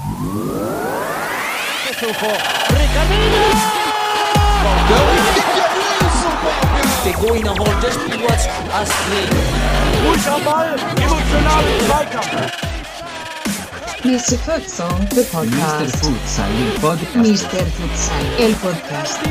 Begoina holt das Spiel Astrid. Ruhig am Ball, emotionalen Zweikampf. Mr. Futsal, the podcast. Mr. Futsal, el podcast.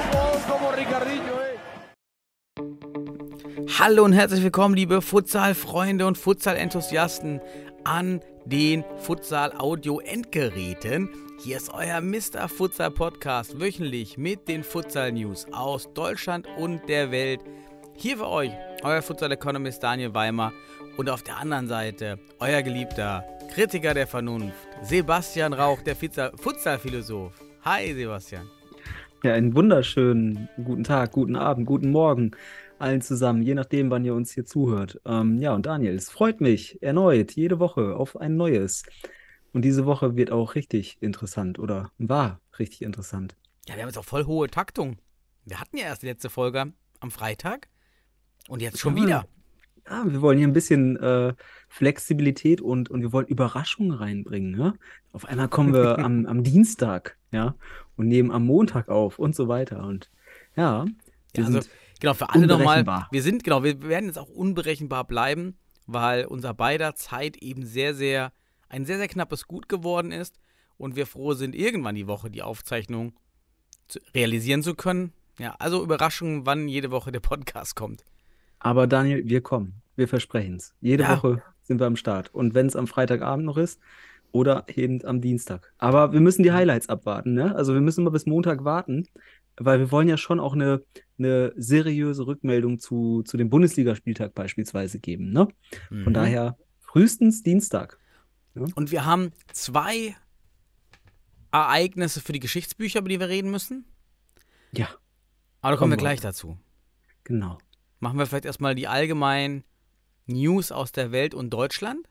Hallo und herzlich willkommen, liebe Futsal-Freunde und Futsal-Enthusiasten an den Futsal-Audio-Endgeräten. Hier ist euer Mr. Futsal Podcast, wöchentlich mit den Futsal-News aus Deutschland und der Welt. Hier für euch euer Futsal-Economist Daniel Weimer und auf der anderen Seite euer geliebter Kritiker der Vernunft, Sebastian Rauch, der Futsal-Philosoph. Hi Sebastian. Ja, einen wunderschönen guten Tag, guten Abend, guten Morgen allen zusammen, je nachdem, wann ihr uns hier zuhört. Ja, und Daniel, es freut mich erneut, jede Woche auf ein neues. Und diese Woche wird auch richtig interessant oder war richtig interessant. Ja, wir haben jetzt auch voll hohe Taktung. Wir hatten ja erst die letzte Folge am Freitag und jetzt schon wieder. Ja, wir wollen hier ein bisschen Flexibilität und wir wollen Überraschungen reinbringen. Ne? Auf einmal kommen wir am Dienstag, ja, und nehmen am Montag auf und so weiter. Und ja, wir sind genau, für alle nochmal, unberechenbar. wir werden jetzt auch unberechenbar bleiben, weil unser beider Zeit eben ein sehr, sehr knappes Gut geworden ist und wir froh sind, irgendwann die Woche die Aufzeichnung realisieren zu können. Ja, also Überraschungen, wann jede Woche der Podcast kommt. Aber Daniel, wir kommen. Wir versprechen es. Jede Woche sind wir am Start. Und wenn es am Freitagabend noch ist oder eben am Dienstag. Aber wir müssen die Highlights abwarten, ne? Also wir müssen mal bis Montag warten, weil wir wollen ja schon auch eine seriöse Rückmeldung zu dem Bundesligaspieltag beispielsweise geben, ne? Von daher frühestens Dienstag. Ja? Und wir haben 2 Ereignisse für die Geschichtsbücher, über die wir reden müssen. Ja. Aber da kommen wir gleich dazu. Genau. Machen wir vielleicht erstmal die allgemeinen News aus der Welt und Deutschland.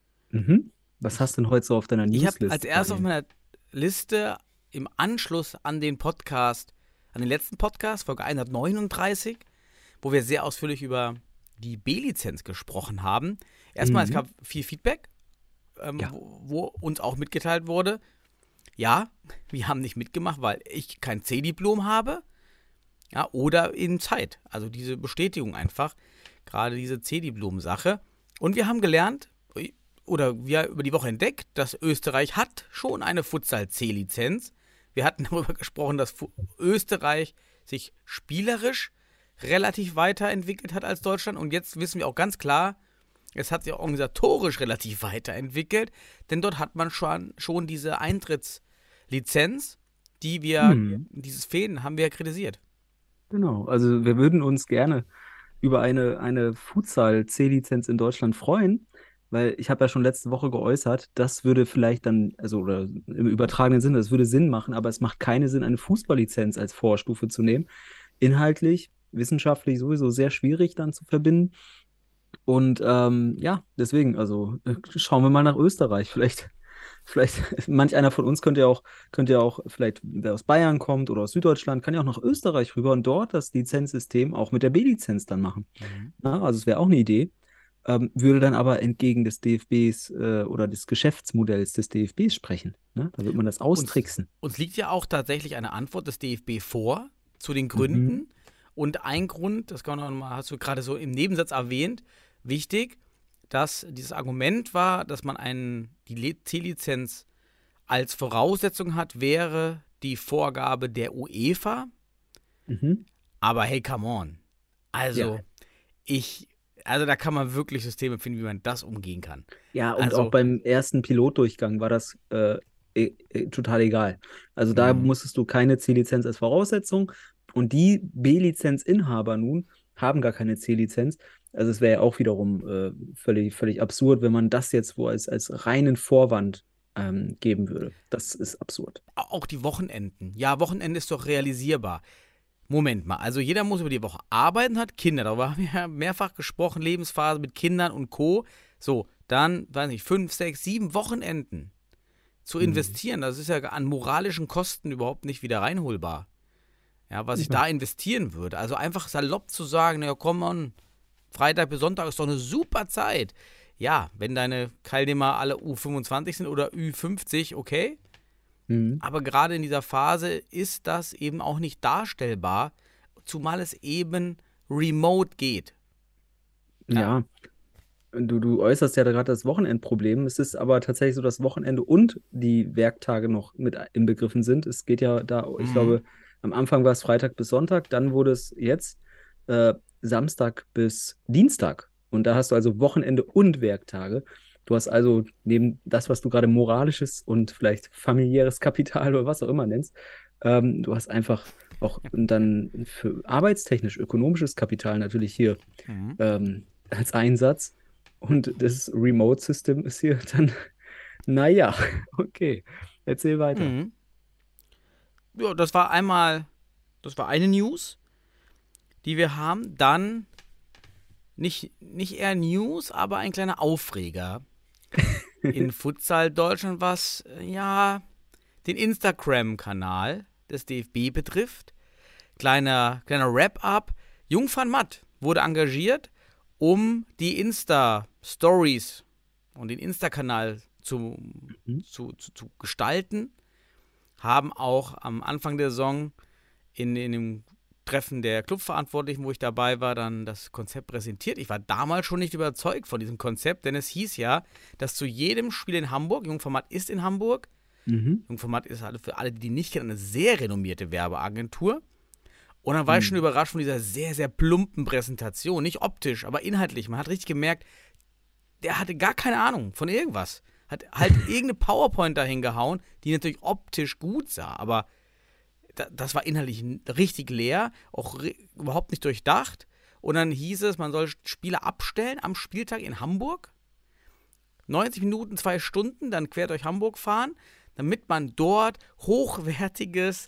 Was hast du denn heute so auf deiner Newsliste? Ich habe als erstes auf meiner Liste im Anschluss an den Podcast, an den letzten Podcast, Folge 139, wo wir sehr ausführlich über die B-Lizenz gesprochen haben. Erstmal, es gab viel Feedback, wo uns auch mitgeteilt wurde, ja, wir haben nicht mitgemacht, weil ich kein C-Diplom habe. Ja, oder in Zeit. Also diese Bestätigung einfach. Gerade diese C-Diplom-Sache. Und wir haben gelernt, oder wir über die Woche entdeckt, dass Österreich hat schon eine Futsal-C-Lizenz. Wir hatten darüber gesprochen, dass Österreich sich spielerisch relativ weiterentwickelt hat als Deutschland. Und jetzt wissen wir auch ganz klar, es hat sich auch organisatorisch relativ weiterentwickelt. Denn dort hat man schon diese Eintrittslizenz, die wir, dieses Fehlen haben wir ja kritisiert. Genau, also wir würden uns gerne über eine Futsal-C-Lizenz in Deutschland freuen, weil ich habe ja schon letzte Woche geäußert, das würde vielleicht dann, also oder im übertragenen Sinne, das würde Sinn machen, aber es macht keinen Sinn, eine Fußball-Lizenz als Vorstufe zu nehmen. Inhaltlich, wissenschaftlich sowieso sehr schwierig dann zu verbinden. Und ja, deswegen, also schauen wir mal nach Österreich. Vielleicht manch einer von uns könnte ja auch, vielleicht, wer aus Bayern kommt oder aus Süddeutschland, kann ja auch nach Österreich rüber und dort das Lizenzsystem auch mit der B-Lizenz dann machen. Ja, also es wäre auch eine Idee, würde dann aber entgegen des DFBs oder des Geschäftsmodells des DFBs sprechen. Ne? Da wird man das austricksen. Uns liegt ja auch tatsächlich eine Antwort des DFB vor zu den Gründen. Und ein Grund, das kann man noch mal, hast du gerade so im Nebensatz erwähnt, wichtig, dass dieses Argument war, dass man die C-Lizenz als Voraussetzung hat, wäre die Vorgabe der UEFA. Aber hey, come on. Also, da kann man wirklich Systeme finden, wie man das umgehen kann. Ja, und auch beim ersten Pilotdurchgang war das total egal. Also da musstest du keine C-Lizenz als Voraussetzung und die B-Lizenzinhaber nun haben gar keine C-Lizenz. Also es wäre ja auch wiederum völlig absurd, wenn man das jetzt als reinen Vorwand geben würde. Das ist absurd. Auch die Wochenenden. Ja, Wochenende ist doch realisierbar. Moment mal, also jeder muss über die Woche arbeiten, hat Kinder. Darüber haben wir ja mehrfach gesprochen, Lebensphase mit Kindern und Co. So, dann, weiß nicht, 5, 6, 7 Wochenenden zu investieren. Das ist ja an moralischen Kosten überhaupt nicht wieder reinholbar. Ja, was ich da investieren würde. Also einfach salopp zu sagen, ja komm on, Freitag bis Sonntag ist doch eine super Zeit. ja, wenn deine Teilnehmer alle U25 sind oder Ü50, okay. Aber gerade in dieser Phase ist das eben auch nicht darstellbar, zumal es eben remote geht. Ja. Du äußerst ja gerade das Wochenendproblem. Es ist aber tatsächlich so, dass Wochenende und die Werktage noch mit inbegriffen sind. Es geht ja da, ich glaube, am Anfang war es Freitag bis Sonntag, dann wurde es jetzt Samstag bis Dienstag. Und da hast du also Wochenende und Werktage. Du hast also neben das, was du gerade moralisches und vielleicht familiäres Kapital oder was auch immer nennst, du hast einfach auch dann für arbeitstechnisch ökonomisches Kapital natürlich hier als Einsatz. Und das Remote-System ist hier dann, naja, okay, erzähl weiter. Ja, das war eine News, die wir haben. Dann nicht eher News, aber ein kleiner Aufreger in Futsal Deutschland, was ja den Instagram-Kanal des DFB betrifft. Kleiner Wrap-up. Jung van Matt wurde engagiert, um die Insta-Stories und den Insta-Kanal zu gestalten. Haben auch am Anfang der Saison in dem Treffen der Clubverantwortlichen, wo ich dabei war, dann das Konzept präsentiert. Ich war damals schon nicht überzeugt von diesem Konzept, denn es hieß ja, dass zu jedem Spiel in Hamburg, Jung van Matt ist in Hamburg, Jung van Matt ist für alle, die nicht kennen, eine sehr renommierte Werbeagentur. Und dann war ich schon überrascht von dieser sehr, sehr plumpen Präsentation. Nicht optisch, aber inhaltlich. Man hat richtig gemerkt, der hatte gar keine Ahnung von irgendwas. Hat halt irgendeine PowerPoint dahin gehauen, die natürlich optisch gut sah, aber das war inhaltlich richtig leer, auch überhaupt nicht durchdacht. Und dann hieß es, man soll Spiele abstellen am Spieltag in Hamburg. 90 Minuten, 2 Stunden, dann quer durch Hamburg fahren, damit man dort hochwertiges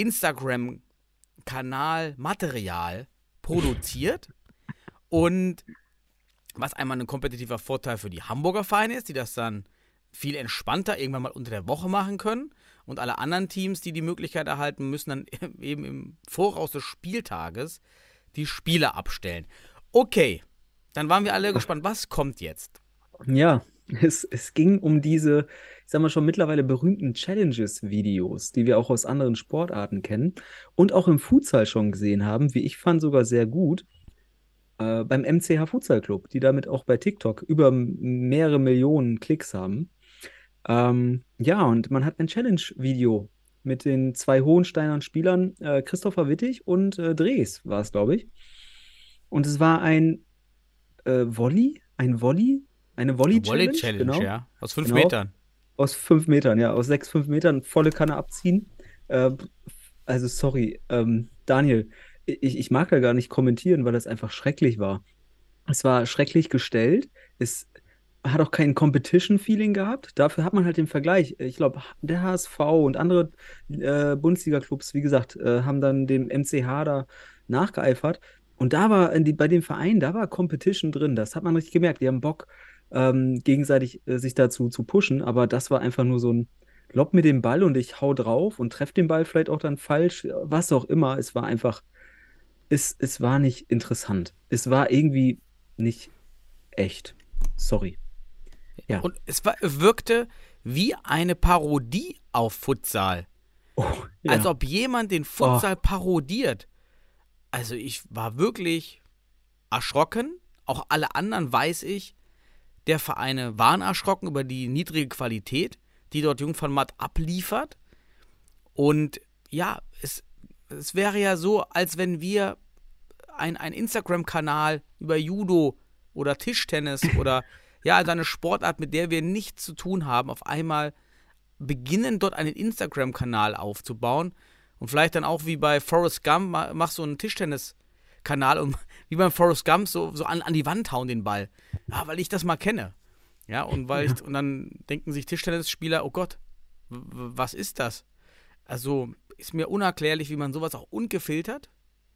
Instagram-Kanal-Material produziert. Und was einmal ein kompetitiver Vorteil für die Hamburger Vereine ist, die das dann viel entspannter irgendwann mal unter der Woche machen können. Und alle anderen Teams, die die Möglichkeit erhalten, müssen dann eben im Voraus des Spieltages die Spiele abstellen. Okay, dann waren wir alle gespannt, was kommt jetzt? Ja, es ging um diese, ich sag mal schon mittlerweile berühmten Challenges-Videos, die wir auch aus anderen Sportarten kennen und auch im Futsal schon gesehen haben, wie ich fand, sogar sehr gut, beim MCH Futsal Club, die damit auch bei TikTok über mehrere Millionen Klicks haben. Ja, und man hat ein Challenge-Video mit den 2 Hohensteinern Spielern, Christopher Wittig und Drees war es, glaube ich. Und es war ein Volley, eine Volley-Challenge, Volley-Challenge, ja, aus 5 Metern. Aus 5 Metern, ja, aus 6, 5 Metern volle Kanne abziehen. Also sorry, Daniel, ich mag da gar nicht kommentieren, weil das einfach schrecklich war. Es war schrecklich gestellt, es hat auch kein Competition-Feeling gehabt. Dafür hat man halt den Vergleich. Ich glaube, der HSV und andere Bundesliga-Clubs, wie gesagt, haben dann dem MCH da nachgeeifert. Und da war bei dem Verein, da war Competition drin. Das hat man richtig gemerkt. Die haben Bock, gegenseitig sich dazu zu pushen. Aber das war einfach nur so ein Lob mit dem Ball und ich hau drauf und treffe den Ball vielleicht auch dann falsch. Was auch immer. Es war einfach, es war nicht interessant. Es war irgendwie nicht echt. Sorry. Ja. Und es wirkte wie eine Parodie auf Futsal. Oh, ja. Als ob jemand den Futsal parodiert. Also ich war wirklich erschrocken. Auch alle anderen, weiß ich, der Vereine waren erschrocken über die niedrige Qualität, die dort Jung van Matt abliefert. Und ja, es wäre ja so, als wenn wir ein Instagram-Kanal über Judo oder Tischtennis oder ja, also eine Sportart, mit der wir nichts zu tun haben, auf einmal beginnen, dort einen Instagram-Kanal aufzubauen und vielleicht dann auch wie bei Forrest Gump, mach so einen Tischtennis-Kanal und wie beim Forrest Gump so an die Wand hauen den Ball. Ja, weil ich das mal kenne. Ja, und und dann denken sich Tischtennisspieler, oh Gott, was ist das? Also ist mir unerklärlich, wie man sowas auch ungefiltert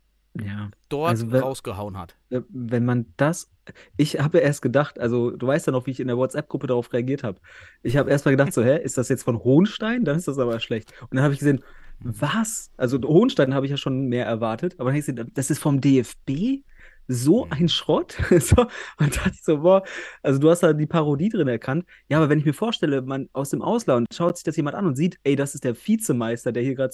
dort rausgehauen hat. Wenn man das, ich habe erst gedacht, also du weißt ja noch, wie ich in der WhatsApp-Gruppe darauf reagiert habe. Ich habe erst mal gedacht, so, ist das jetzt von Hohenstein? Dann ist das aber schlecht. Und dann habe ich gesehen, was? Also Hohenstein habe ich ja schon mehr erwartet, aber dann habe ich gesehen, das ist vom DFB? so ein Schrott. So, und dachte ich so, boah, also du hast da die Parodie drin erkannt. Ja, aber wenn ich mir vorstelle, man aus dem Ausland schaut sich das jemand an und sieht, ey, das ist der Vizemeister, der hier gerade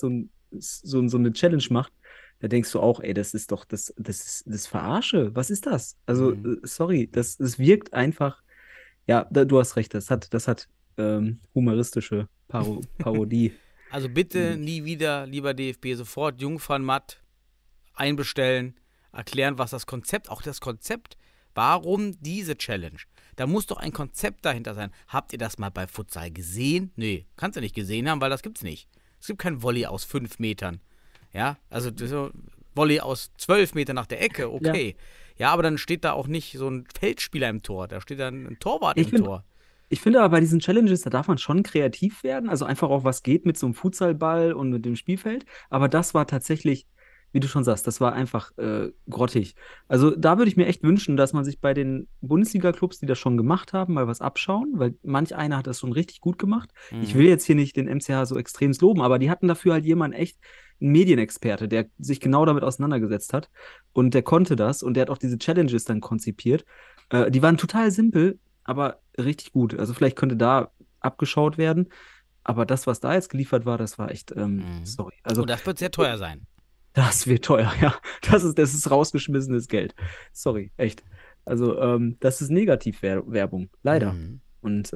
so eine Challenge macht, da denkst du auch, ey, das ist doch, das Verarsche. Was ist das? Also, sorry, das wirkt einfach, ja, du hast recht, das hat humoristische Parodie. Also bitte nie wieder, lieber DFB, sofort Jungfernmatt einbestellen, erklären, was auch das Konzept, warum diese Challenge? Da muss doch ein Konzept dahinter sein. Habt ihr das mal bei Futsal gesehen? Nee, kannst du nicht gesehen haben, weil das gibt's nicht. Es gibt kein Volley aus 5 Metern. Ja, also Volley aus 12 Metern nach der Ecke, okay. Ja, aber dann steht da auch nicht so ein Feldspieler im Tor, da steht dann ein Torwart im Tor. Ich finde aber bei diesen Challenges, da darf man schon kreativ werden, also einfach auch was geht mit so einem Futsalball und mit dem Spielfeld, aber das war tatsächlich, wie du schon sagst, das war einfach grottig. Also da würde ich mir echt wünschen, dass man sich bei den Bundesliga-Clubs, die das schon gemacht haben, mal was abschauen, weil manch einer hat das schon richtig gut gemacht. Ich will jetzt hier nicht den MCH so extrem loben, aber die hatten dafür halt jemanden echt, einen Medienexperte, der sich genau damit auseinandergesetzt hat und der konnte das und der hat auch diese Challenges dann konzipiert. Die waren total simpel, aber richtig gut. Also vielleicht könnte da abgeschaut werden, aber das, was da jetzt geliefert war, das war echt, sorry. Also, und das wird sehr teuer sein. Das wird teuer, ja. Das ist rausgeschmissenes Geld. Sorry, echt. Also, das ist Negativwerbung, leider. Und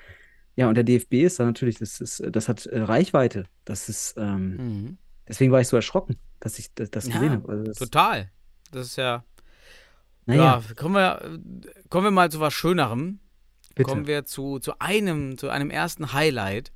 ja, und der DFB ist da natürlich, das hat Reichweite. Das ist, deswegen war ich so erschrocken, dass ich das gesehen habe. Also total. Das ist ja. Naja. Ja, kommen wir mal zu was Schönerem. Bitte. Kommen wir zu einem ersten Highlight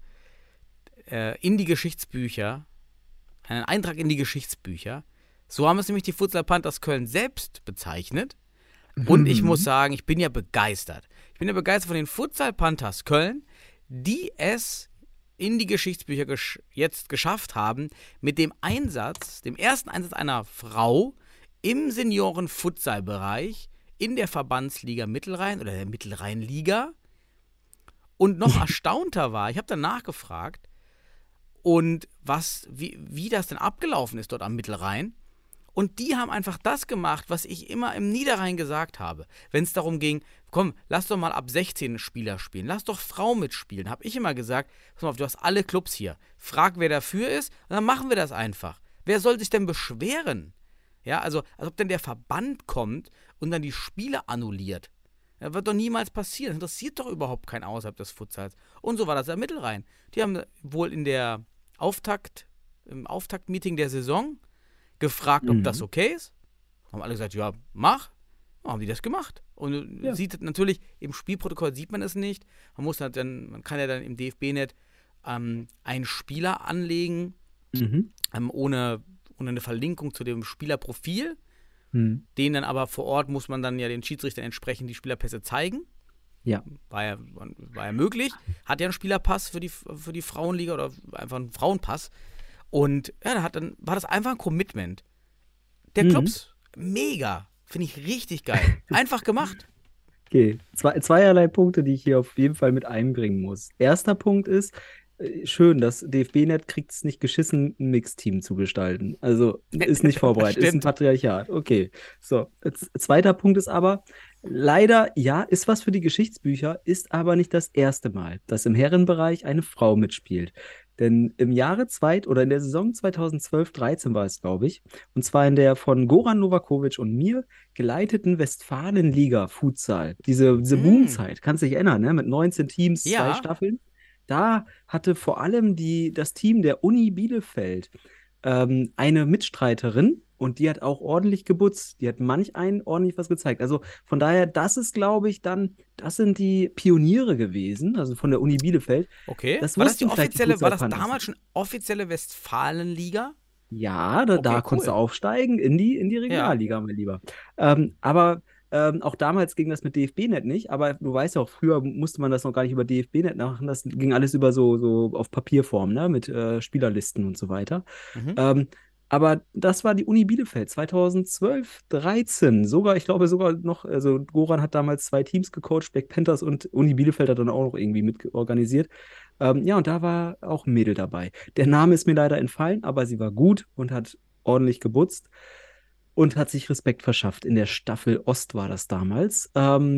in die Geschichtsbücher. Einen Eintrag in die Geschichtsbücher. So haben es nämlich die Futsal Panthers Köln selbst bezeichnet. Und ich muss sagen, ich bin ja begeistert. Ich bin ja begeistert von den Futsal Panthers Köln, die es in die Geschichtsbücher jetzt geschafft haben, mit dem ersten Einsatz einer Frau im Senioren-Futsal-Bereich in der Verbandsliga Mittelrhein oder der Mittelrheinliga. Und noch erstaunter war, ich habe dann nachgefragt, und wie das denn abgelaufen ist dort am Mittelrhein. Und die haben einfach das gemacht, was ich immer im Niederrhein gesagt habe. Wenn es darum ging, komm, lass doch mal ab 16 Spieler spielen, lass doch Frauen mitspielen, habe ich immer gesagt, pass mal auf, du hast alle Clubs hier, frag, wer dafür ist, und dann machen wir das einfach. Wer soll sich denn beschweren? Ja, also als ob denn der Verband kommt und dann die Spiele annulliert. Das wird doch niemals passieren. Das interessiert doch überhaupt keinen außerhalb des Futsals. Und so war das am Mittelrhein. Die haben wohl im Auftaktmeeting der Saison gefragt, ob das okay ist. Haben alle gesagt, ja, mach. Dann haben die das gemacht. Und sieht natürlich, im Spielprotokoll sieht man es nicht. Man kann ja dann im DFB-Net einen Spieler anlegen, ohne eine Verlinkung zu dem Spielerprofil. Den dann aber vor Ort muss man dann ja den Schiedsrichtern entsprechend die Spielerpässe zeigen. Ja. War ja möglich. Hat ja einen Spielerpass für die Frauenliga oder einfach einen Frauenpass. Und ja, war das einfach ein Commitment der Clubs. Mega. Finde ich richtig geil. Einfach gemacht. Okay, zweierlei Punkte, die ich hier auf jeden Fall mit einbringen muss. Erster Punkt ist, schön, das DFB-Net kriegt es nicht geschissen, ein Mixteam zu gestalten. Also ist nicht vorbereitet, ist ein Patriarchat. Okay, so. Zweiter Punkt ist aber, leider, ja, ist was für die Geschichtsbücher, ist aber nicht das erste Mal, dass im Herrenbereich eine Frau mitspielt. Denn im in der Saison 2012/13 war es, glaube ich, und zwar in der von Goran Novakovic und mir geleiteten Westfalenliga Futsal. Diese Boomzeit, kannst du dich erinnern, ne? Mit 19 Teams, 2 Staffeln. Da hatte vor allem das Team der Uni Bielefeld eine Mitstreiterin und die hat auch ordentlich gebutzt. Die hat manch einen ordentlich was gezeigt. Also von daher, das ist, glaube ich, das sind die Pioniere gewesen, also von der Uni Bielefeld. Okay, war das damals schon offizielle Westfalenliga? Ja, da konntest du aufsteigen in die Regionalliga, mein Lieber. Aber auch damals ging das mit DFB-Net nicht, aber du weißt ja auch, früher musste man das noch gar nicht über DFB-Net machen, das ging alles über so auf Papierform, ne, mit Spielerlisten und so weiter. Aber das war die Uni Bielefeld 2012/13. Ich glaube sogar noch, also Goran hat damals 2 Teams gecoacht, Black Panthers, und Uni Bielefeld hat dann auch noch irgendwie mit organisiert. Ja, und da war auch ein Mädel dabei. Der Name ist mir leider entfallen, aber sie war gut und hat ordentlich gebutzt. und hat sich Respekt verschafft. In der Staffel Ost war das damals.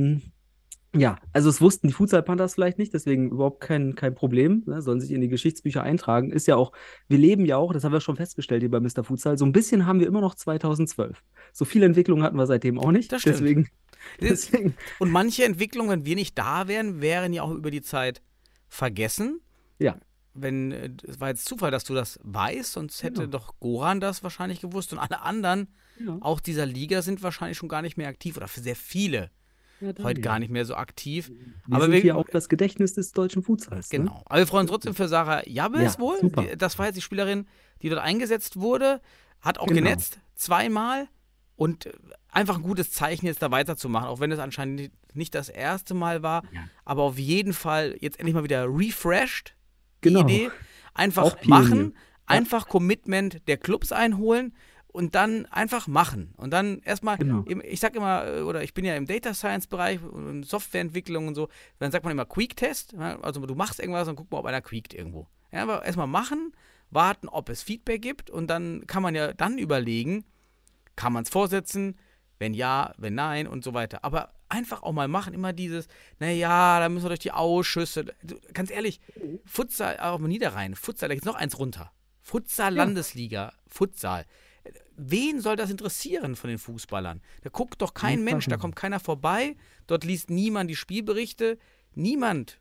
Ja, also es wussten die Futsal Panthers vielleicht nicht, deswegen überhaupt kein Problem, ne? Sollen sich in die Geschichtsbücher eintragen. Ist ja auch, wir leben ja auch, das haben wir schon festgestellt hier bei Mr. Futsal, so ein bisschen haben wir immer noch 2012. So viel Entwicklung hatten wir seitdem auch nicht. Das stimmt. Deswegen. Und manche Entwicklungen, wenn wir nicht da wären, wären ja auch über die Zeit vergessen. Ja. Es war jetzt Zufall, dass du das weißt, sonst hätte Genau. doch Goran das wahrscheinlich gewusst und alle anderen, Ja. auch dieser Liga, sind wahrscheinlich schon gar nicht mehr aktiv oder für sehr viele Ja, heute gar nicht mehr so aktiv. Wir Aber sind wir, hier auch das Gedächtnis des deutschen Futsals. Ne? genau. Aber wir freuen uns trotzdem für Sarah Jabes Ja, wohl. super. Das war jetzt die Spielerin, die dort eingesetzt wurde, hat auch Genau. genetzt, zweimal und einfach ein gutes Zeichen, jetzt da weiterzumachen, auch wenn es anscheinend nicht das erste Mal war, Ja. aber auf jeden Fall jetzt endlich mal wieder refreshed, die Genau. Idee. Einfach Auch Pionier. machen, einfach Commitment der Clubs einholen und dann einfach machen. Und dann erstmal, Genau. ich sag immer, oder ich bin ja im Data Science Bereich und Softwareentwicklung und so, dann sagt man immer Quick-Test, also du machst irgendwas und guck mal, ob einer quiekt irgendwo. Ja, aber erstmal machen, warten, ob es Feedback gibt und dann kann man ja dann überlegen, kann man es vorsetzen, wenn ja, wenn nein und so weiter. Aber einfach auch mal machen, immer dieses, naja, da müssen wir durch die Ausschüsse. Ganz ehrlich, Futsal, auch mal Niederrhein, Futsal, da geht noch eins runter. Futsal, Landesliga, Futsal. Wen soll das interessieren von den Fußballern? Da guckt doch kein Mensch, da kommt keiner vorbei, dort liest niemand die Spielberichte, niemand,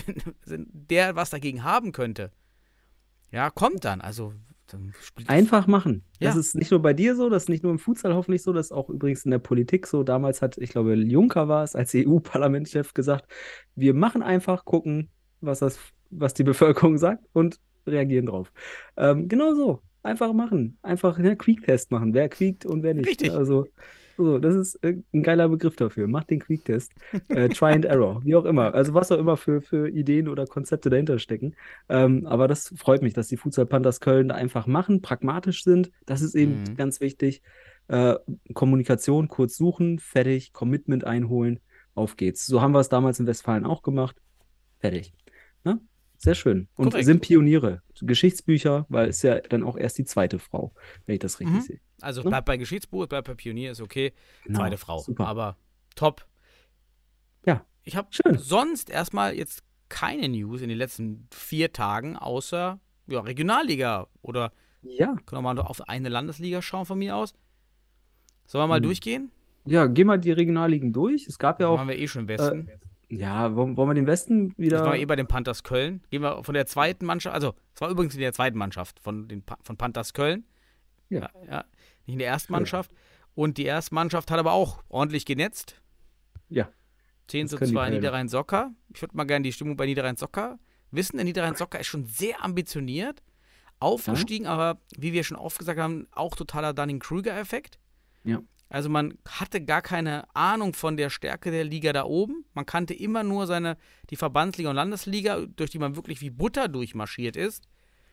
der was dagegen haben könnte. Ja, kommt dann, also dann spielt Einfach machen. Das Ja. ist nicht nur bei dir so, das ist nicht nur im Futsal hoffentlich so, das ist auch übrigens in der Politik so. Damals hat, ich glaube, Juncker war es, als EU-Parlamentschef gesagt, wir machen einfach, gucken, was die Bevölkerung sagt und reagieren drauf. Genau so. Einfach machen. Einfach einen Quick-Test machen. Wer quiekt und wer nicht. Richtig. Also, so, das ist ein geiler Begriff dafür. Macht den Quick-Test. Try and Error, wie auch immer. Also was auch immer für Ideen oder Konzepte dahinter stecken. Aber das freut mich, dass die Futsal Panthers Köln da einfach machen, pragmatisch sind. Das ist eben ganz wichtig. Kommunikation, kurz suchen, fertig, Commitment einholen, auf geht's. So haben wir es damals in Westfalen auch gemacht. Fertig. Ne? Sehr schön. Und Korrekt. sind Pioniere. Geschichtsbücher, weil es ja dann auch erst die zweite Frau, wenn ich das richtig sehe. Also Ne? bleibt bei Geschichtsbuch, bleibt bei Pionier, ist okay. Genau, Zweite Frau. super. Aber top. Ja, Ich habe schön. sonst erstmal jetzt keine News in den letzten 4 Tagen, außer Regionalliga. Oder Ja. können wir mal auf eine Landesliga schauen von mir aus. Sollen wir mal durchgehen? Ja, geh mal die Regionalligen durch. Es gab ja Dann auch, waren wir eh schon im Westen. ja, wollen wir den Westen Jetzt wieder? waren wir eh bei den Panthers Köln. Gehen wir von der zweiten Mannschaft, also es war übrigens in der zweiten Mannschaft von Panthers Köln. Ja. Ja, nicht in der ersten Mannschaft. Und die erste Mannschaft hat aber auch ordentlich genetzt. Ja. 10 Das zu können die 2 Kölner. Niederrhein-Socker. Ich würde mal gerne die Stimmung bei Niederrhein-Socker wissen. Der Niederrhein-Socker ist schon sehr ambitioniert. Aufgestiegen, aber wie wir schon oft gesagt haben, auch totaler Dunning-Kruger-Effekt. Ja. Also man hatte gar keine Ahnung von der Stärke der Liga da oben. Man kannte immer nur die Verbandsliga und Landesliga, durch die man wirklich wie Butter durchmarschiert ist.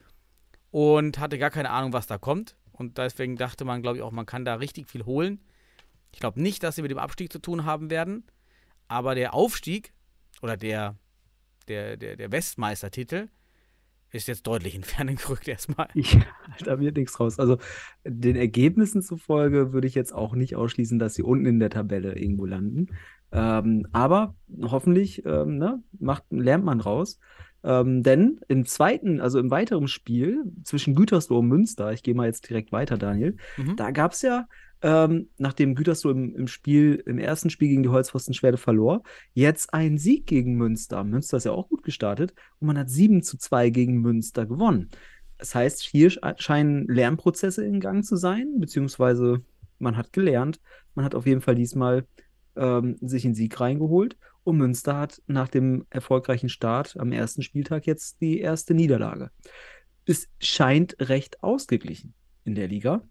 Und hatte gar keine Ahnung, was da kommt. Und deswegen dachte man, glaube ich, auch, man kann da richtig viel holen. Ich glaube nicht, dass sie mit dem Abstieg zu tun haben werden. Aber der Aufstieg oder der Westmeistertitel ist jetzt deutlich in Ferne gerückt erstmal. Ja, da wird nichts raus. Also den Ergebnissen zufolge würde ich jetzt auch nicht ausschließen, dass sie unten in der Tabelle irgendwo landen. Aber hoffentlich lernt man raus. Denn im weiteren Spiel zwischen Gütersloh und Münster, ich gehe mal jetzt direkt weiter, Daniel, da gab es ja, nachdem Gütersloh im ersten Spiel gegen die Holzpfosten Schwerde verlor, jetzt einen Sieg gegen Münster. Münster ist ja auch gut gestartet und man hat 7-2 gegen Münster gewonnen. Das heißt, hier scheinen Lernprozesse in Gang zu sein, beziehungsweise man hat gelernt, man hat auf jeden Fall diesmal sich einen Sieg reingeholt und Münster hat nach dem erfolgreichen Start am ersten Spieltag jetzt die erste Niederlage. Es scheint recht ausgeglichen in der Liga.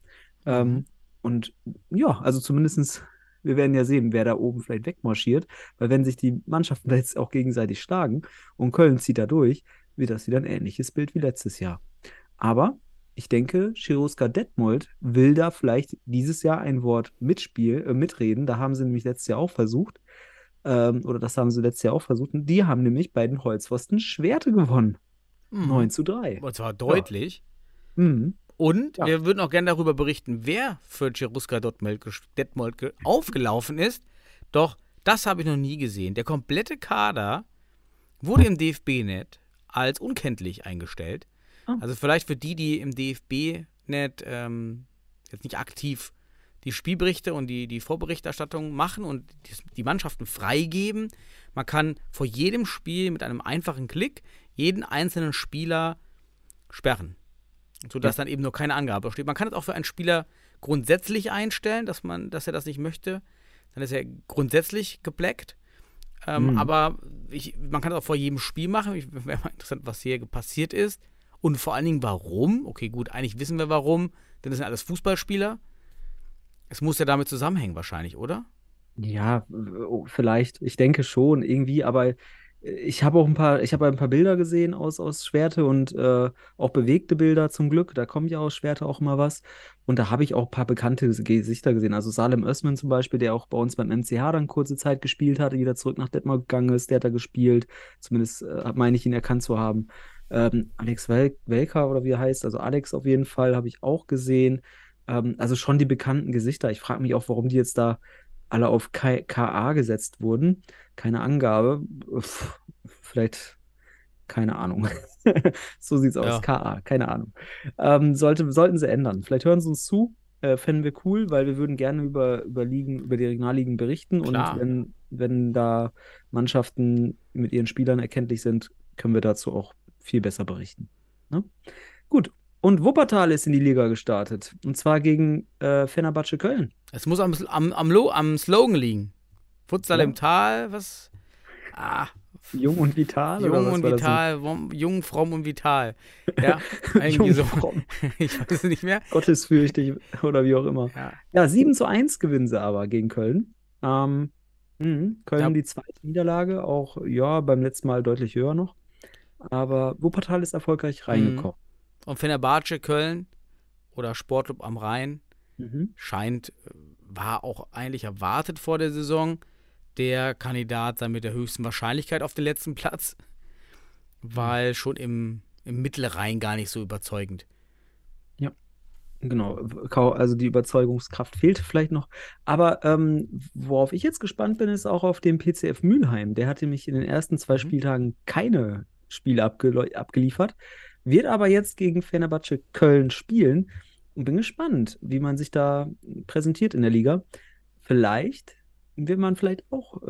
Und ja, also zumindest, wir werden ja sehen, wer da oben vielleicht wegmarschiert, weil wenn sich die Mannschaften da jetzt auch gegenseitig schlagen und Köln zieht da durch, wird das wieder ein ähnliches Bild wie letztes Jahr. Aber ich denke, Cherusca Detmold will da vielleicht dieses Jahr ein Wort mitreden. Da haben sie nämlich letztes Jahr auch versucht. Oder das haben sie letztes Jahr auch versucht. Und die haben nämlich bei den Holzpfosten Schwerte gewonnen. 9-3. Und zwar deutlich. Mhm. Und Ja. wir würden auch gerne darüber berichten, wer für Cheruska Detmold aufgelaufen ist. Doch das habe ich noch nie gesehen. Der komplette Kader wurde im DFB-Net als unkenntlich eingestellt. Also vielleicht für die im DFB-Net jetzt nicht aktiv die Spielberichte und die Vorberichterstattung machen und die Mannschaften freigeben. Man kann vor jedem Spiel mit einem einfachen Klick jeden einzelnen Spieler sperren, sodass dann eben nur keine Angabe steht. Man kann es auch für einen Spieler grundsätzlich einstellen, dass er das nicht möchte. Dann ist er grundsätzlich geblackt. Aber man kann es auch vor jedem Spiel machen. Wäre mal interessant, was hier passiert ist. Und vor allen Dingen, warum. Okay, gut, eigentlich wissen wir warum, denn das sind alles Fußballspieler. Es muss ja damit zusammenhängen wahrscheinlich, oder? Ja, vielleicht. Ich denke schon irgendwie, aber ich habe ein paar Bilder gesehen aus Schwerte und auch bewegte Bilder zum Glück. Da kommt ja aus Schwerte auch immer was. Und da habe ich auch ein paar bekannte Gesichter gesehen. Also Salem Özmen zum Beispiel, der auch bei uns beim MCH dann kurze Zeit gespielt hat, wieder zurück nach Detmold gegangen ist, der hat da gespielt. Zumindest meine ich ihn erkannt zu haben. Alex Welker oder wie er heißt, also Alex auf jeden Fall, habe ich auch gesehen. Also schon die bekannten Gesichter. Ich frage mich auch, warum die jetzt da alle auf KA gesetzt wurden. Keine Angabe. Vielleicht, keine Ahnung. So sieht's aus. Ja. KA, keine Ahnung. Sollten sie ändern. Vielleicht hören sie uns zu. Fänden wir cool, weil wir würden gerne über die Regionalligen berichten. Klar. Und wenn da Mannschaften mit ihren Spielern erkenntlich sind, können wir dazu auch viel besser berichten. Ne? Gut. Und Wuppertal ist in die Liga gestartet. Und zwar gegen Fenerbahce Köln. Es muss am Slogan liegen. Futsal Ja. im Tal, was? Jung und vital? oder Jung was und war das vital, jung, fromm und vital. Ja, irgendwie Jung, so. fromm. Ich weiß es nicht mehr. Gottesfürchtig oder wie auch immer. Ja. Ja, 7:1 gewinnen sie aber gegen Köln. Köln Ja. die zweite Niederlage, auch ja, beim letzten Mal deutlich höher noch. Aber Wuppertal ist erfolgreich reingekommen. Und Fenerbahce Köln oder Sportclub am Rhein war auch eigentlich erwartet vor der Saison, der Kandidat sei mit der höchsten Wahrscheinlichkeit auf den letzten Platz, weil schon im Mittelrhein gar nicht so überzeugend. Genau, also die Überzeugungskraft fehlt vielleicht noch. Aber worauf ich jetzt gespannt bin, ist auch auf den PCF Mülheim. Der hatte mich in den ersten 2 Spieltagen keine Spiele abgeliefert, wird aber jetzt gegen Fenerbahce Köln spielen und bin gespannt, wie man sich da präsentiert in der Liga. Vielleicht wird man vielleicht auch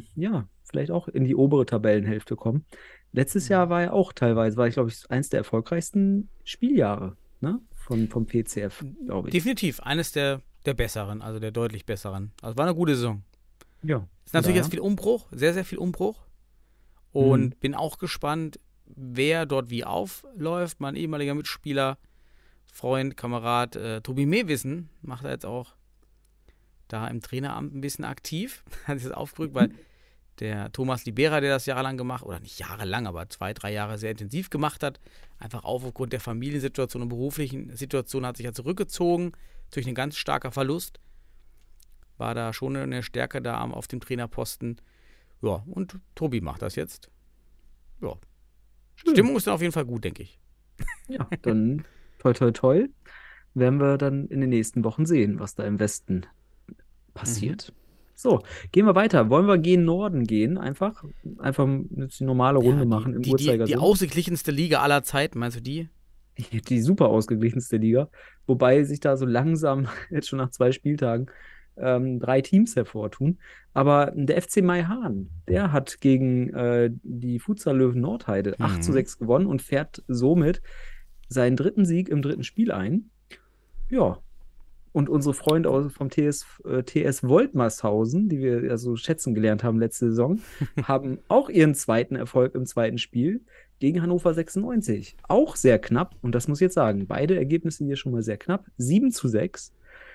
in die obere Tabellenhälfte kommen. Letztes Jahr war ich, glaube ich, eins der erfolgreichsten Spieljahre, ne? Vom PCF, glaube ich. Definitiv, eines der besseren, also der deutlich besseren. Also war eine gute Saison. Ja. Ist natürlich jetzt viel Umbruch, sehr, sehr viel Umbruch. Und bin auch gespannt, wer dort wie aufläuft. Mein ehemaliger Mitspieler, Freund, Kamerad Tobi Mehwissen macht er jetzt auch da im Traineramt ein bisschen aktiv. Hat sich das aufgerückt, weil der Thomas Libera, der das jahrelang gemacht, oder nicht jahrelang, aber 2-3 Jahre sehr intensiv gemacht hat, einfach aufgrund der Familiensituation und beruflichen Situation hat sich ja zurückgezogen, durch ein ganz starker Verlust. War da schon eine Stärke da auf dem Trainerposten. Ja, und Tobi macht das jetzt. Ja. Stimmung ist dann auf jeden Fall gut, denke ich. Ja, dann toi toi toi. Werden wir dann in den nächsten Wochen sehen, was da im Westen passiert. So, gehen wir weiter. Wollen wir gen Norden gehen? Einfach jetzt die normale Runde machen im Die Uhrzeigersinn. ausgeglichenste Liga aller Zeiten, meinst du die? Die super ausgeglichenste Liga. Wobei sich da so langsam, jetzt schon nach 2 Spieltagen, 3 Teams hervortun. Aber der FC Maihahn, der hat gegen die Futsal Löwen Nordheide 8:6 gewonnen und fährt somit seinen 3. Sieg im 3. Spiel ein. Ja. Und unsere Freunde vom TS Woltmershausen, die wir ja so schätzen gelernt haben letzte Saison, haben auch ihren 2. Erfolg im 2. Spiel gegen Hannover 96. Auch sehr knapp. Und das muss ich jetzt sagen, beide Ergebnisse hier schon mal sehr knapp. 7:6.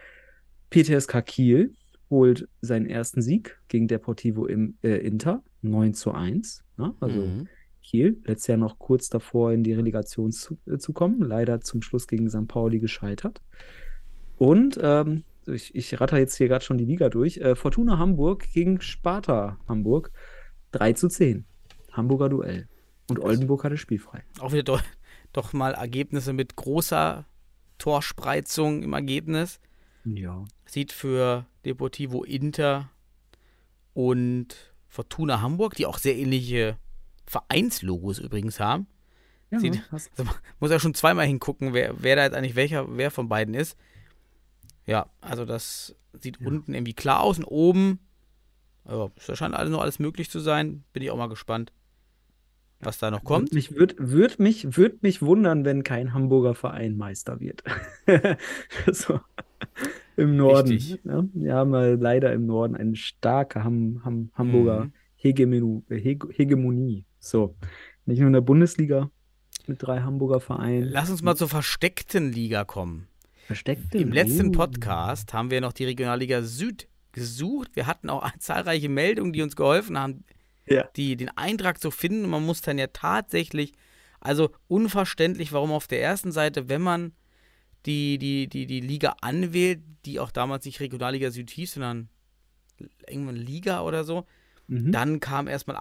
PTSK Kiel holt seinen ersten Sieg gegen Deportivo Inter. 9:1. Ja, also Kiel, letztes Jahr noch kurz davor in die Relegation zu kommen. Leider zum Schluss gegen St. Pauli gescheitert. Und ich ratter jetzt hier gerade schon die Liga durch. Fortuna Hamburg gegen Sparta Hamburg. 3:10. Hamburger Duell. Und Oldenburg hatte spielfrei. Auch wieder doch mal Ergebnisse mit großer Torspreizung im Ergebnis. Ja. Sieht für Deportivo Inter und Fortuna Hamburg, die auch sehr ähnliche Vereinslogos übrigens haben. Ja, Sieht, also man muss ja schon zweimal hingucken, wer da jetzt eigentlich wer von beiden ist. Ja, also das sieht unten irgendwie klar aus und oben, ja, es scheint alles möglich zu sein. Bin ich auch mal gespannt, was da noch kommt. Würd mich wundern, wenn kein Hamburger Verein Meister wird. So, im Norden. Richtig. Ja, wir haben leider im Norden eine starke Hamburger Hegemonie. So, nicht nur in der Bundesliga mit 3 Hamburger Vereinen. Lass uns mal zur versteckten Liga kommen. Im letzten Podcast haben wir noch die Regionalliga Süd gesucht. Wir hatten auch zahlreiche Meldungen, die uns geholfen haben, den Eintrag zu finden. Und man muss dann ja tatsächlich, also unverständlich, warum auf der ersten Seite, wenn man die Liga anwählt, die auch damals nicht Regionalliga Süd hieß, sondern irgendwann Liga oder so, dann kam erstmal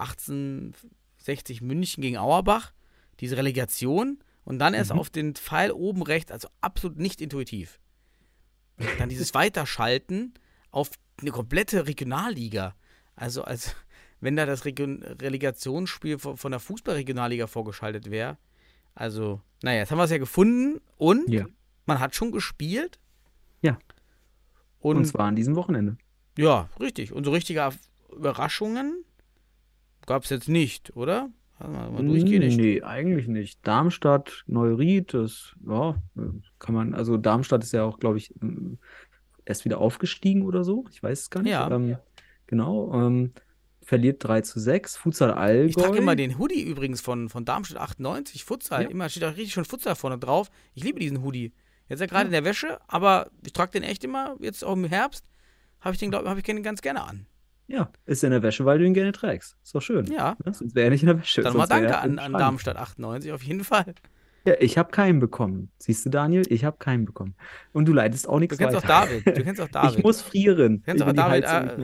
1860 München gegen Auerbach, diese Relegation, und dann erst auf den Pfeil oben rechts, also absolut nicht intuitiv. Dann dieses Weiterschalten auf eine komplette Regionalliga. Also als wenn da das Relegationsspiel von der Fußballregionalliga vorgeschaltet wäre. Also, naja, jetzt haben wir es ja gefunden und man hat schon gespielt. Ja. Und zwar an diesem Wochenende. Ja, richtig. Und so richtige Überraschungen gab es jetzt nicht, oder? Mal durchgehen. Nee, eigentlich nicht. Darmstadt, Neuried, kann man, also Darmstadt ist ja auch, glaube ich, erst wieder aufgestiegen oder so. Ich weiß es gar nicht. Ja. Genau. Verliert 3:6. Futsal Allgäu. Ich trage immer den Hoodie übrigens von Darmstadt 98, Futsal. Ja. Immer steht da richtig schon Futsal vorne drauf. Ich liebe diesen Hoodie. Jetzt ja gerade in der Wäsche, aber ich trage den echt immer, jetzt auch im Herbst, habe ich den ganz gerne an. Ja, ist in der Wäsche, weil du ihn gerne trägst. Ist doch schön. Ja. Sonst wäre er nicht in der Wäsche. Dann mal danke an Darmstadt 98, auf jeden Fall. Ja, ich habe keinen bekommen. Siehst du, Daniel? Ich habe keinen bekommen. Und du leitest auch nichts weiter. Du kennst auch David. Ich muss frieren. Du kennst auch David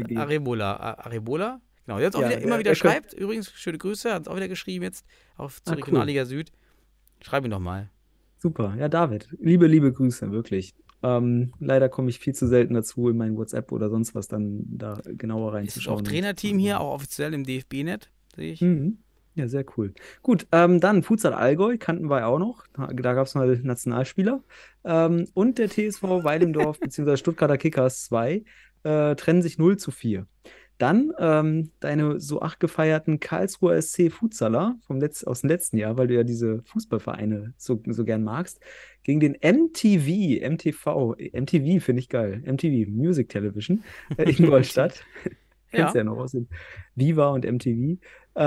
Arebola. Genau, der hat auch immer wieder schreibt. Übrigens, schöne Grüße, hat uns auch wieder geschrieben jetzt zur Regionalliga Süd. Schreib ihn doch mal. Super. Ja, David. Liebe Grüße, wirklich. Leider komme ich viel zu selten dazu, in mein WhatsApp oder sonst was dann da genauer reinzuschauen. Ist auch Trainerteam hier, auch offiziell im DFB-Net, sehe ich. Ja, sehr cool. Gut, dann Futsal Allgäu kannten wir auch noch. Da gab es mal Nationalspieler. Und der TSV Weilendorf bzw. Stuttgarter Kickers 2 trennen sich 0:4. Dann deine so gefeierten Karlsruher SC Futsaler aus dem letzten Jahr, weil du ja diese Fußballvereine so gern magst, gegen den MTV finde ich geil, MTV, Music Television, Ingolstadt. Kennst du ja noch aus dem Viva und MTV.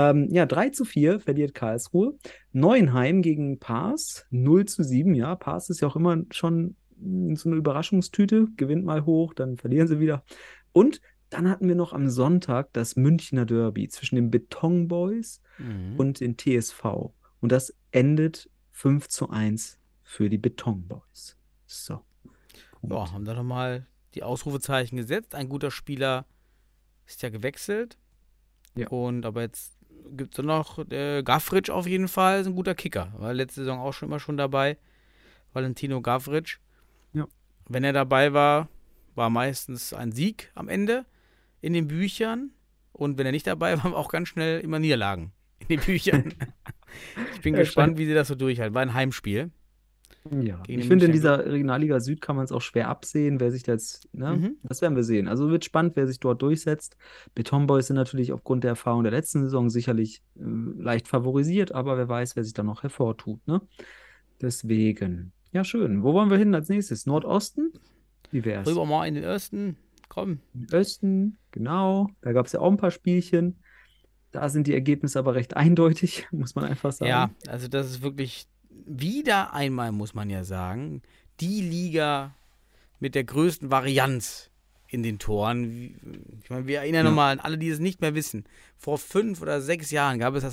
3:4 verliert Karlsruhe. Neuenheim gegen Paas, 0:7. Ja, Paas ist ja auch immer schon so eine Überraschungstüte, gewinnt mal hoch, dann verlieren sie wieder. Und dann hatten wir noch am Sonntag das Münchner Derby zwischen den Beton Boys und den TSV. Und das endet 5:1 für die Beton Boys. So. Ja, haben da nochmal die Ausrufezeichen gesetzt. Ein guter Spieler ist ja gewechselt. Ja. Aber jetzt gibt es noch Gavric auf jeden Fall, ist ein guter Kicker. War letzte Saison auch immer schon dabei. Valentino Gavric. Ja. Wenn er dabei war meistens ein Sieg am Ende in den Büchern. Und wenn er nicht dabei war, auch ganz schnell immer Niederlagen in den Büchern. Ich bin gespannt, wie sie das so durchhalten. War ein Heimspiel. Ja, ich finde, in dieser Regionalliga Süd kann man es auch schwer absehen, wer sich da jetzt, das werden wir sehen. Also wird spannend, wer sich dort durchsetzt. Beton Boys sind natürlich aufgrund der Erfahrung der letzten Saison sicherlich leicht favorisiert, aber wer weiß, wer sich da noch hervortut, ne? Deswegen, ja schön. Wo wollen wir hin als nächstes? Nordosten? Wie wär's? Rüber mal in den Osten, komm. Im Osten, genau. Da gab es ja auch ein paar Spielchen. Da sind die Ergebnisse aber recht eindeutig, muss man einfach sagen. Ja, also das ist wirklich wieder einmal, muss man ja sagen, die Liga mit der größten Varianz in den Toren. Ich meine, wir erinnern nochmal an alle, die es nicht mehr wissen. Vor 5 oder 6 Jahren gab es das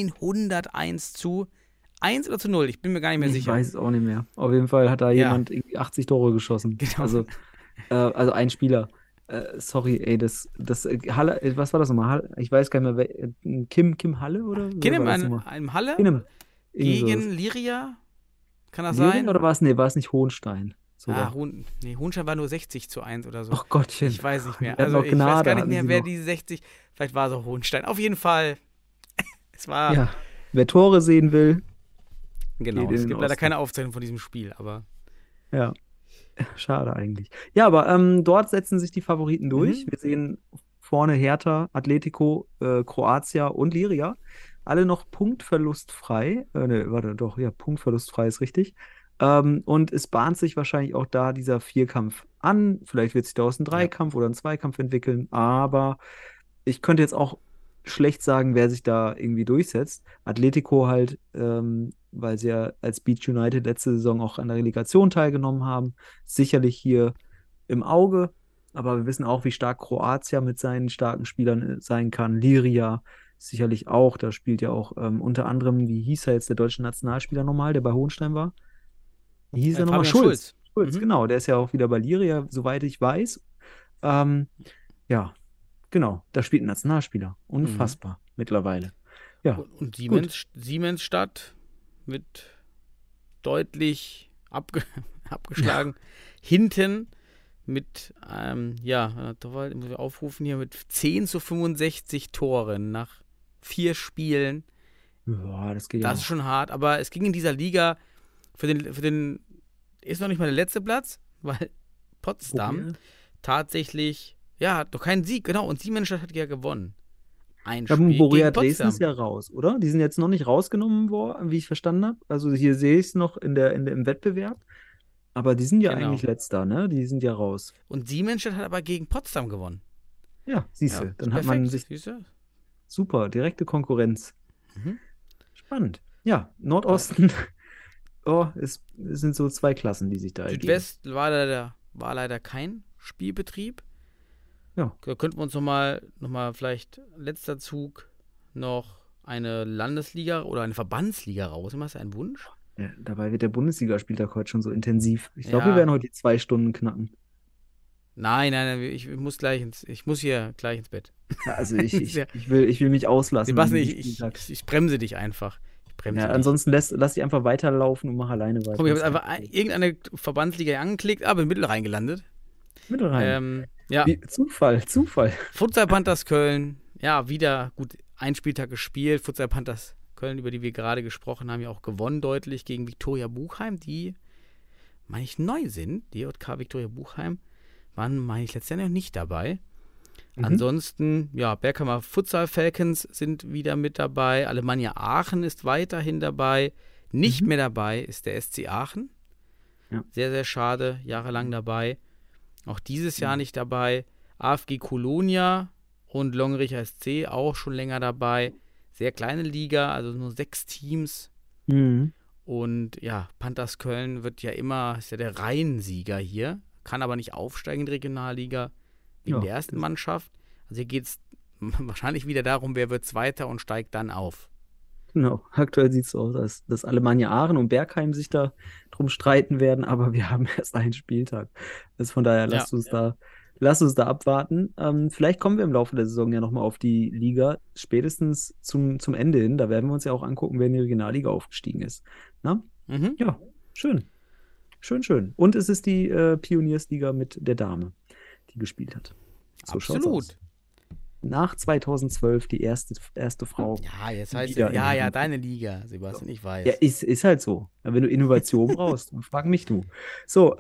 101:1 oder zu 0. Ich bin mir gar nicht mehr sicher. Ich weiß es auch nicht mehr. Auf jeden Fall hat da jemand irgendwie 80 Tore geschossen. Genau. Also ein Spieler. Sorry, ey, das Halle, was war das nochmal? Ich weiß gar nicht mehr, Kim Halle oder? Kinem, einem Halle Kinem. gegen Liria Kann das Liria sein? oder war es nicht Hohenstein? Sogar. Hohenstein war nur 60:1 oder so. Ach Gottchen. Ich weiß nicht mehr. Wir hatten noch Ich weiß Gnade, gar nicht hatten mehr, sie wer noch. diese 60, vielleicht war es auch Hohenstein. Auf jeden Fall, es war, Ja, wer Tore sehen will, genau, geht in es den gibt leider Osten. keine Aufzeichnung von diesem Spiel, aber Ja, schade eigentlich. Ja, aber dort setzen sich die Favoriten durch. Wir sehen vorne Hertha, Atletico, Kroatia und Liria. Alle noch punktverlustfrei. Ne, warte, doch, ja, punktverlustfrei ist richtig. Und es bahnt sich wahrscheinlich auch da dieser Vierkampf an. Vielleicht wird sich daraus ein Dreikampf oder ein Zweikampf entwickeln. Aber ich könnte jetzt auch schlecht sagen, wer sich da irgendwie durchsetzt. Atletico halt, weil sie ja als Beach United letzte Saison auch an der Relegation teilgenommen haben. Sicherlich hier im Auge. Aber wir wissen auch, wie stark Kroatia mit seinen starken Spielern sein kann. Liria sicherlich auch. Da spielt ja auch unter anderem, wie hieß er jetzt, der deutsche Nationalspieler nochmal, der bei Hohenstein war? Wie hieß er nochmal? Fabian Schulz. Schulz, genau. Der ist ja auch wieder bei Liria, soweit ich weiß. Ja, genau. Da spielt ein Nationalspieler. Unfassbar mittlerweile. Ja, Und gut. Siemensstadt mit deutlich abgeschlagen. Hinten mit, da muss ich aufrufen hier, mit 10:65 Toren nach 4 Spielen. Ja, das geht ja Das ist schon hart, aber es ging in dieser Liga für den ist noch nicht mal der letzte Platz, weil Potsdam tatsächlich, hat noch keinen Sieg, genau, und Siemensstadt hat ja gewonnen. Ein Spiel Borea gegen Dresden ist Potsdam. ja raus, oder? Die sind jetzt noch nicht rausgenommen worden, wie ich verstanden habe. Also hier sehe ich es noch im Wettbewerb. Aber die sind ja Genau. eigentlich letzter, ne? Die sind ja raus. Und Siemensstadt hat aber gegen Potsdam gewonnen. Ja, siehst du. Ja, Dann ist hat man perfekt, sich siehst du? super, direkte Konkurrenz. Mhm. Spannend. Ja, Nordosten. Oh, es sind so zwei Klassen, die sich da ergeben. Südwest war leider kein Spielbetrieb. Ja. Da könnten wir uns nochmal vielleicht letzter Zug noch eine Landesliga oder eine Verbandsliga rausnehmen. Hast du einen Wunsch? Ja, dabei wird der Bundesligaspieltag heute schon so intensiv. Ich glaube, Ja. wir werden heute die 2 Stunden knacken. Nein, ich muss hier gleich ins Bett. Ja, also ich Sehr- will mich auslassen. Sebastian, am ich Spieltag. bremse dich einfach. Ja, dich. ansonsten lass ich einfach weiterlaufen und mach alleine weiter. Komm, ich habe jetzt einfach irgendeine Verbandsliga angeklickt, aber in Mittel reingelandet. mit rein. Ja, Zufall. Futsal Panthers Köln, ja, wieder gut, ein Spieltag gespielt. Futsal Panthers Köln, über die wir gerade gesprochen haben, ja auch gewonnen deutlich gegen Viktoria Buchheim, die, meine ich, neu sind. Die JK Viktoria Buchheim waren, meine ich, letztes Jahr noch nicht dabei. Ansonsten, ja, Berghammer Futsal Falcons sind wieder mit dabei. Alemannia Aachen ist weiterhin dabei. Nicht mehr dabei ist der SC Aachen. Ja. Sehr, sehr schade, jahrelang dabei. Auch dieses Jahr nicht dabei. AFG Kolonia und Longricher SC auch schon länger dabei. Sehr kleine Liga, also nur 6 Teams. Mhm. Und ja, Panthers Köln ist ja der Reihensieger hier, kann aber nicht aufsteigen in die Regionalliga wegen Ja, der ersten Mannschaft. Also hier geht es wahrscheinlich wieder darum, wer wird Zweiter und steigt dann auf. Genau, aktuell sieht es so aus, dass Alemannia Aachen und Bergheim sich da drum streiten werden, aber wir haben erst einen Spieltag. Also von daher lasst uns da abwarten. Vielleicht kommen wir im Laufe der Saison ja nochmal auf die Liga, spätestens zum Ende hin. Da werden wir uns ja auch angucken, wer in die Regionalliga aufgestiegen ist. Na? Mhm. Ja, schön. Schön. Und es ist die Pioniersliga mit der Dame, die gespielt hat. So schaut's aus. Absolut. Nach 2012 die erste Frau. Ja, jetzt heißt Wieder es, in der Liga. deine Liga, Sebastian, ich weiß. Ja, ist halt so. Wenn du Innovation brauchst, dann frag mich du. So,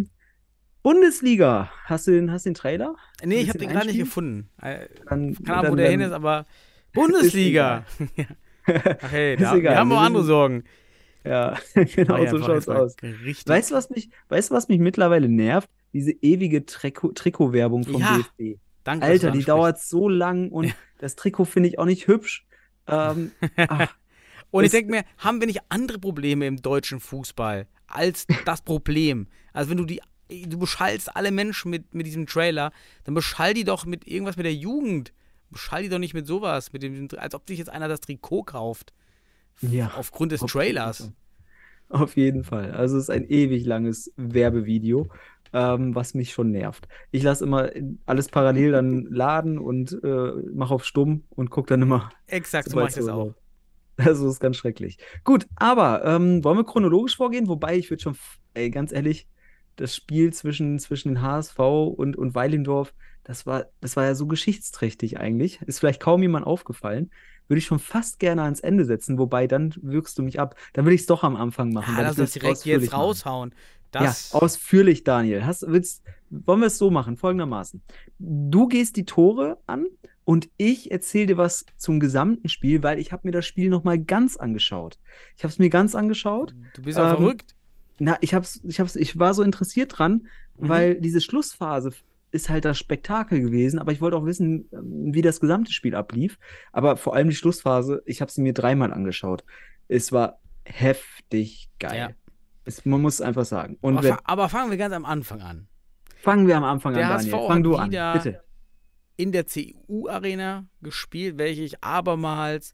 Bundesliga. Hast du den Trailer? Nee, ich Willst habe du den gerade nicht einspielen? gefunden. Dann, Keine Ahnung, wo der hin ist, aber Bundesliga. Ach hey, Ist wir egal, haben wir auch andere sind- Sorgen. Ja, genau so schaut's aus. Richtig. Weißt du, was mich mittlerweile nervt? Diese ewige Trikotwerbung vom Ja, DFB. Danke, dass Alter, du die ansprichst. dauert so lang und das Trikot finde ich auch nicht hübsch. Und ich es- denke mir, haben wir nicht andere Probleme im deutschen Fußball als das Problem? Also wenn du beschallst alle Menschen mit diesem Trailer, dann beschall die doch mit irgendwas mit der Jugend. Beschall die doch nicht mit sowas, als ob sich jetzt einer das Trikot kauft. Ja, Aufgrund des auf Trailers. Auf jeden Fall. Also es ist ein ewig langes Werbevideo, was mich schon nervt. Ich lasse immer alles parallel dann laden und mache auf stumm und gucke dann immer. Exakt, so sobald mache ich das so auch. läuft. Also ist ganz schrecklich. Gut, aber wollen wir chronologisch vorgehen? Wobei ich würde schon, ganz ehrlich, das Spiel zwischen den HSV und Weilendorf, das war ja so geschichtsträchtig eigentlich. Ist vielleicht kaum jemand aufgefallen. Würde ich schon fast gerne ans Ende setzen, wobei dann wirkst du mich ab. Dann will ich es doch am Anfang machen, Ja, weil lass ich will das es direkt ausführlich jetzt machen. raushauen. Ja, ausführlich, Daniel. Wollen wir es so machen, folgendermaßen. Du gehst die Tore an und ich erzähle dir was zum gesamten Spiel, weil ich habe mir das Spiel nochmal ganz angeschaut. Ich habe es mir ganz angeschaut. Du bist ja Ähm, verrückt. ich war so interessiert dran, weil diese Schlussphase ist halt das Spektakel gewesen, aber ich wollte auch wissen, wie das gesamte Spiel ablief. Aber vor allem die Schlussphase, ich habe sie mir dreimal angeschaut. Es war heftig geil. Ja. Man muss es einfach sagen. Und Aber fangen wir ganz am Anfang an. fangen wir am Anfang Der an, HSV Daniel. Fang hat du an, wieder bitte. in der CU-Arena gespielt, welche ich abermals,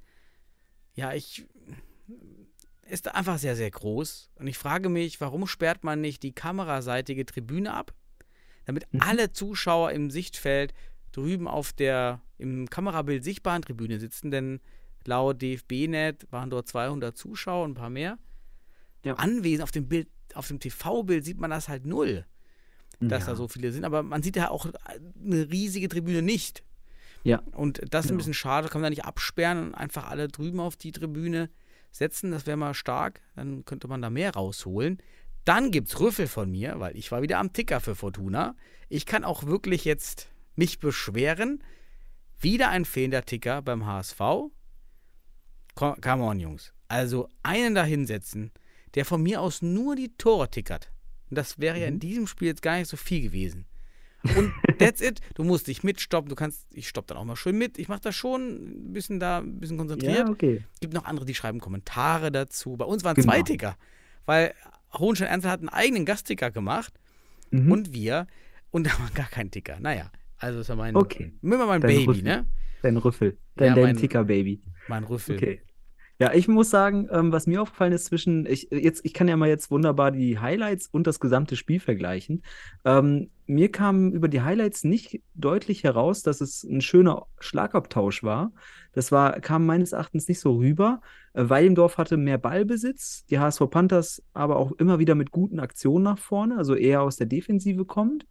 ist einfach sehr, sehr groß. Und ich frage mich, warum sperrt man nicht die kameraseitige Tribüne ab, damit alle Zuschauer im Sichtfeld drüben auf der im Kamerabild sichtbaren Tribüne sitzen, denn laut DFB-Net waren dort 200 Zuschauer und ein paar mehr. Ja. Anwesend auf dem TV-Bild sieht man das halt null, dass da so viele sind, aber man sieht ja auch eine riesige Tribüne nicht. Ja. Und das ist ein bisschen schade, kann man da nicht absperren und einfach alle drüben auf die Tribüne setzen, das wäre mal stark, dann könnte man da mehr rausholen. Dann gibt's Rüffel von mir, weil ich war wieder am Ticker für Fortuna. Ich kann auch wirklich jetzt mich beschweren. Wieder ein fehlender Ticker beim HSV. Come on, Jungs. Also einen da hinsetzen, der von mir aus nur die Tore tickert. Und das wäre ja in diesem Spiel jetzt gar nicht so viel gewesen. Und that's it. Du musst dich mitstoppen. Ich stopp dann auch mal schön mit. Ich mache das schon ein bisschen konzentriert. Ja, okay. Gibt noch andere, die schreiben Kommentare dazu. Bei uns waren Genau. 2 Ticker. Weil Hohenstein-Ernstthal hat einen eigenen Gastticker gemacht. Mhm. Und wir. Und da war gar kein Ticker. Naja, also ist ja mein Dein Baby, Rüffel. ne? Dein Rüffel. Ja, Dein Ticker-Baby. Mein Rüffel. Okay. Ja, ich muss sagen, was mir aufgefallen ist ich kann ja mal jetzt wunderbar die Highlights und das gesamte Spiel vergleichen. Mir kam über die Highlights nicht deutlich heraus, dass es ein schöner Schlagabtausch war. Kam meines Erachtens nicht so rüber. Weilendorf hatte mehr Ballbesitz, die HSV Panthers aber auch immer wieder mit guten Aktionen nach vorne, also eher aus der Defensive kommt.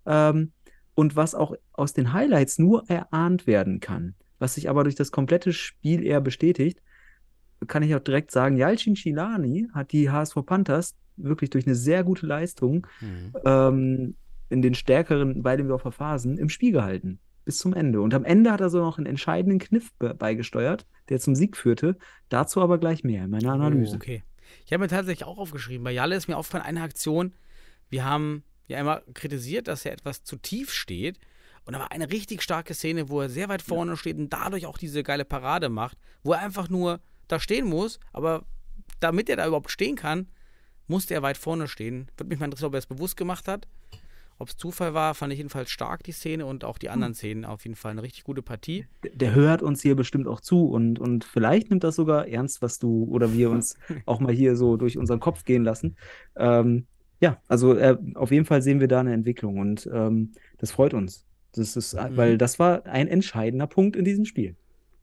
Und was auch aus den Highlights nur erahnt werden kann, was sich aber durch das komplette Spiel eher bestätigt, kann ich auch direkt sagen, Yalcin Chilani hat die HSV Panthers wirklich durch eine sehr gute Leistung in den stärkeren Weilendorfer Phasen im Spiel gehalten. Bis zum Ende. Und am Ende hat er so noch einen entscheidenden Kniff beigesteuert, der zum Sieg führte. Dazu aber gleich mehr in meiner Analyse. Oh, okay. Ich habe mir tatsächlich auch aufgeschrieben, bei Jalle ist mir aufgefallen, eine Aktion, wir haben ja immer kritisiert, dass er etwas zu tief steht. Und da war eine richtig starke Szene, wo er sehr weit vorne steht und dadurch auch diese geile Parade macht, wo er einfach nur da stehen muss, aber damit er da überhaupt stehen kann, musste er weit vorne stehen. Würde mich mal interessieren, ob er es bewusst gemacht hat. Ob es Zufall war, fand ich jedenfalls stark, die Szene, und auch die anderen Szenen auf jeden Fall eine richtig gute Partie. Der hört uns hier bestimmt auch zu und vielleicht nimmt das sogar ernst, was du oder wir uns auch mal hier so durch unseren Kopf gehen lassen. Also auf jeden Fall sehen wir da eine Entwicklung und das freut uns. Weil das war ein entscheidender Punkt in diesem Spiel.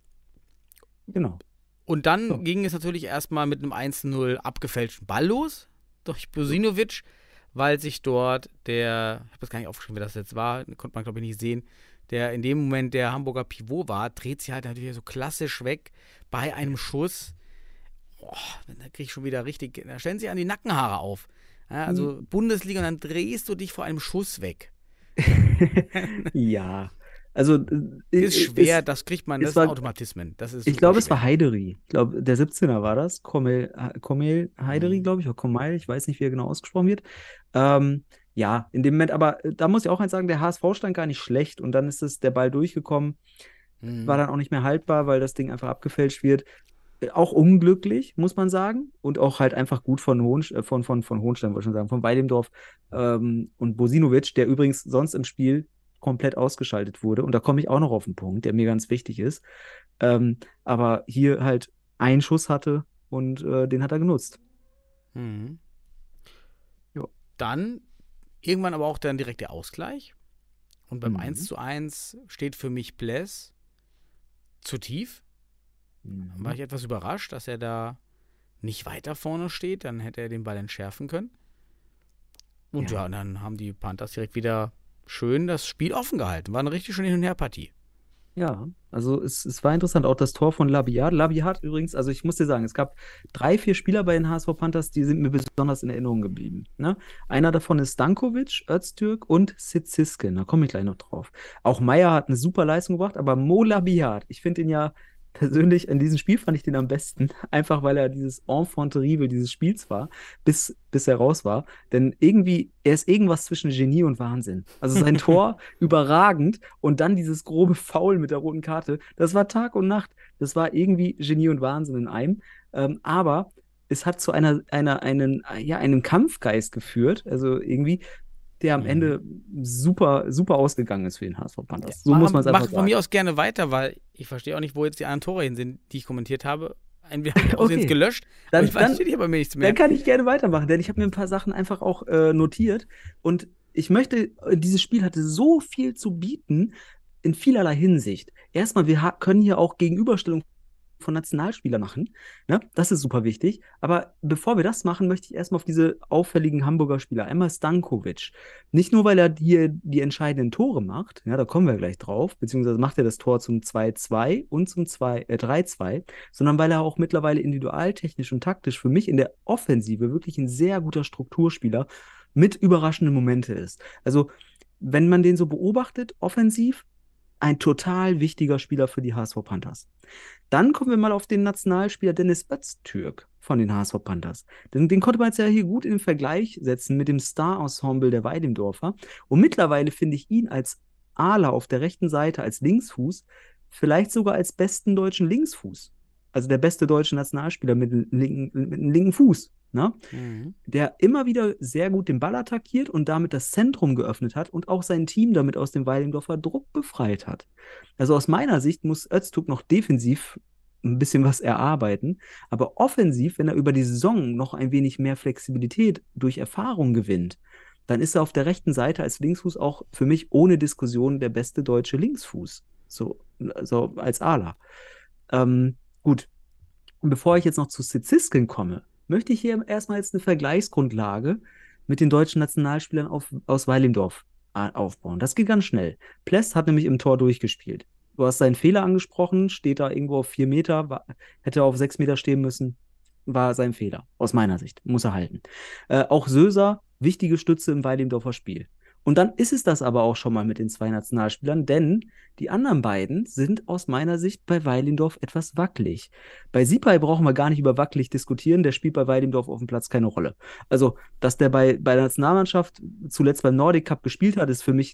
Genau. Und dann ging es natürlich erstmal mit einem 1-0 abgefälschten Ball los durch Bosinovic, weil sich dort ich habe das gar nicht aufgeschrieben, wer das jetzt war, konnte man glaube ich nicht sehen, der in dem Moment der Hamburger Pivot war, dreht sich halt natürlich so klassisch weg bei einem Schuss. Boah, da kriege ich schon wieder da stellen sich an die Nackenhaare auf. Ja, also Bundesliga, und dann drehst du dich vor einem Schuss weg. Ja. Also ist schwer, das kriegt man, das sind Automatismen. Ich glaube, es war Heideri. Ich glaube, der 17er war das. Komel Heideri, glaube ich, oder Komel, ich weiß nicht, wie er genau ausgesprochen wird. Ja, in dem Moment, aber da muss ich auch eins sagen, der HSV stand gar nicht schlecht und dann ist der Ball durchgekommen, war dann auch nicht mehr haltbar, weil das Ding einfach abgefälscht wird. Auch unglücklich, muss man sagen, und auch halt einfach gut von Hohenstein, wollte ich schon sagen, von Weilendorf und Bosinovic, der übrigens sonst im Spiel komplett ausgeschaltet wurde. Und da komme ich auch noch auf einen Punkt, der mir ganz wichtig ist. Aber hier halt einen Schuss hatte und den hat er genutzt. Mhm. Dann irgendwann aber auch dann direkt der Ausgleich. Und beim 1:1 steht für mich Bless zu tief. war ich etwas überrascht, dass er da nicht weiter vorne steht. Dann hätte er den Ball entschärfen können. Und und dann haben die Panthers direkt wieder schön das Spiel offen gehalten. War eine richtig schöne Hin-und-Her-Partie. Ja, also es war interessant, auch das Tor von Labiat. Labiat übrigens, also ich muss dir sagen, es gab 3, 4 Spieler bei den HSV Panthers, die sind mir besonders in Erinnerung geblieben. Ne? Einer davon ist Stankovic, Öztürk und Sitsiskin, da komme ich gleich noch drauf. Auch Meier hat eine super Leistung gebracht, aber Mo Labiat, ich finde ihn ja persönlich, in diesem Spiel fand ich den am besten, einfach weil er dieses Enfant terrible dieses Spiels war, bis er raus war. Denn irgendwie, er ist irgendwas zwischen Genie und Wahnsinn. Also sein Tor überragend und dann dieses grobe Foul mit der roten Karte, das war Tag und Nacht. Das war irgendwie Genie und Wahnsinn in einem. Aber es hat zu einem Kampfgeist geführt, also irgendwie, der am Ende super, super ausgegangen ist für den HSV Panthers. So muss man es einfach sagen. Mach von mir aus gerne weiter, weil ich verstehe auch nicht, wo jetzt die anderen Tore hin sind, die ich kommentiert habe. Wir haben die jetzt gelöscht, aber ich weiß nicht bei mir nichts mehr. Dann kann ich gerne weitermachen, denn ich habe mir ein paar Sachen einfach auch notiert und ich möchte, dieses Spiel hatte so viel zu bieten in vielerlei Hinsicht. Erstmal, wir können hier auch Gegenüberstellung von Nationalspielern machen. Ne? Das ist super wichtig. Aber bevor wir das machen, möchte ich erstmal auf diese auffälligen Hamburger Spieler. Einmal Stankovic. Nicht nur, weil er hier die entscheidenden Tore macht, ja, da kommen wir gleich drauf, beziehungsweise macht er das Tor zum 2-2 und zum 3-2, sondern weil er auch mittlerweile individualtechnisch und taktisch für mich in der Offensive wirklich ein sehr guter Strukturspieler mit überraschenden Momente ist. Also, wenn man den so beobachtet, offensiv, ein total wichtiger Spieler für die HSV Panthers. Dann kommen wir mal auf den Nationalspieler Dennis Öztürk von den HSV Panthers. Den konnte man jetzt ja hier gut in den Vergleich setzen mit dem Star-Ensemble der Weidemdorfer. Und mittlerweile finde ich ihn als Ala auf der rechten Seite, als Linksfuß, vielleicht sogar als besten deutschen Linksfuß. Also der beste deutsche Nationalspieler mit einem linken Fuß. Ne? Der immer wieder sehr gut den Ball attackiert und damit das Zentrum geöffnet hat und auch sein Team damit aus dem Weidemdorfer Druck befreit hat. Also aus meiner Sicht muss Öztürk noch defensiv ein bisschen was erarbeiten, aber offensiv, wenn er über die Saison noch ein wenig mehr Flexibilität durch Erfahrung gewinnt, dann ist er auf der rechten Seite als Linksfuß auch für mich ohne Diskussion der beste deutsche Linksfuß. So als Ala. Gut. Und bevor ich jetzt noch zu Sitsiskin komme, möchte ich hier erstmal jetzt eine Vergleichsgrundlage mit den deutschen Nationalspielern aus Weilendorf aufbauen. Das geht ganz schnell. Pless hat nämlich im Tor durchgespielt. Du hast seinen Fehler angesprochen, steht da irgendwo auf 4 Meter, hätte auf 6 Meter stehen müssen, war sein Fehler, aus meiner Sicht, muss er halten. Auch Söser, wichtige Stütze im Weilendorfer Spiel. Und dann ist es das aber auch schon mal mit den 2 Nationalspielern, denn die anderen beiden sind aus meiner Sicht bei Weilendorf etwas wackelig. Bei Sipay brauchen wir gar nicht über wackelig diskutieren, der spielt bei Weilendorf auf dem Platz keine Rolle. Also, dass der bei der Nationalmannschaft zuletzt beim Nordic Cup gespielt hat, ist für mich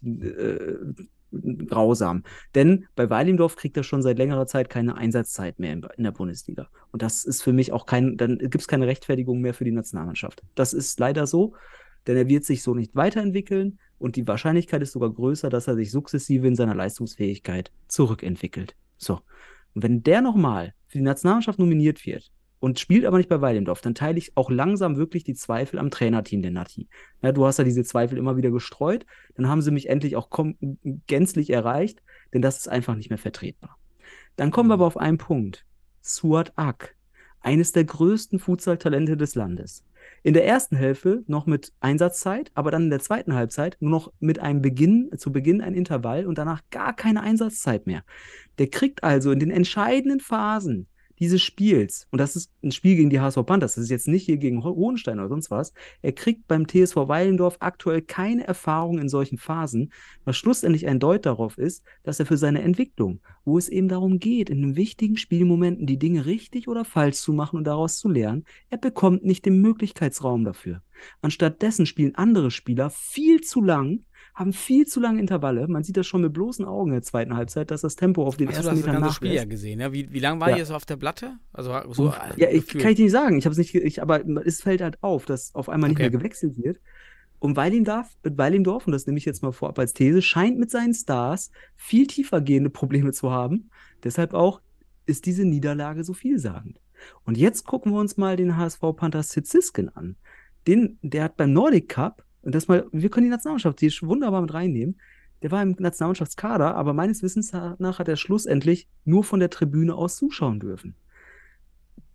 grausam. Denn bei Weilendorf kriegt er schon seit längerer Zeit keine Einsatzzeit mehr in der Bundesliga. Und das ist für mich auch dann gibt es keine Rechtfertigung mehr für die Nationalmannschaft. Das ist leider so. Denn er wird sich so nicht weiterentwickeln und die Wahrscheinlichkeit ist sogar größer, dass er sich sukzessive in seiner Leistungsfähigkeit zurückentwickelt. So, und wenn der nochmal für die Nationalmannschaft nominiert wird und spielt aber nicht bei Weilendorf, dann teile ich auch langsam wirklich die Zweifel am Trainerteam der Nati. Ja, du hast ja diese Zweifel immer wieder gestreut, dann haben sie mich endlich auch gänzlich erreicht, denn das ist einfach nicht mehr vertretbar. Dann kommen wir aber auf einen Punkt. Suat Ak, eines der größten Futsal-Talente des Landes. In der ersten Hälfte noch mit Einsatzzeit, aber dann in der zweiten Halbzeit nur noch mit zu Beginn ein Intervall und danach gar keine Einsatzzeit mehr. Der kriegt also in den entscheidenden Phasen dieses Spiels, und das ist ein Spiel gegen die HSV Panthers, das ist jetzt nicht hier gegen Hohenstein oder sonst was, er kriegt beim TSV Weilendorf aktuell keine Erfahrung in solchen Phasen, was schlussendlich ein Deut darauf ist, dass er für seine Entwicklung, wo es eben darum geht, in den wichtigen Spielmomenten die Dinge richtig oder falsch zu machen und daraus zu lernen, er bekommt nicht den Möglichkeitsraum dafür. Anstattdessen spielen andere Spieler viel zu lang, haben viel zu lange Intervalle. Man sieht das schon mit bloßen Augen in der zweiten Halbzeit, dass das Tempo auf den ersten Metern nachlässt. Du hast das ganze Spiel ja gesehen, ja? Wie lange war ihr so auf der Platte? Also so ja, kann ich nicht sagen. Ich habe es nicht, aber es fällt halt auf, dass auf einmal nicht mehr gewechselt wird. Und Weilendorf, und das nehme ich jetzt mal vorab als These, scheint mit seinen Stars viel tiefer gehende Probleme zu haben. Deshalb auch ist diese Niederlage so vielsagend. Und jetzt gucken wir uns mal den HSV Panthers Sitsiskin an. Der hat beim Nordic Cup, und wir können die Nationalmannschaft hier wunderbar mit reinnehmen, der war im Nationalmannschaftskader, aber meines Wissens nach hat er schlussendlich nur von der Tribüne aus zuschauen dürfen.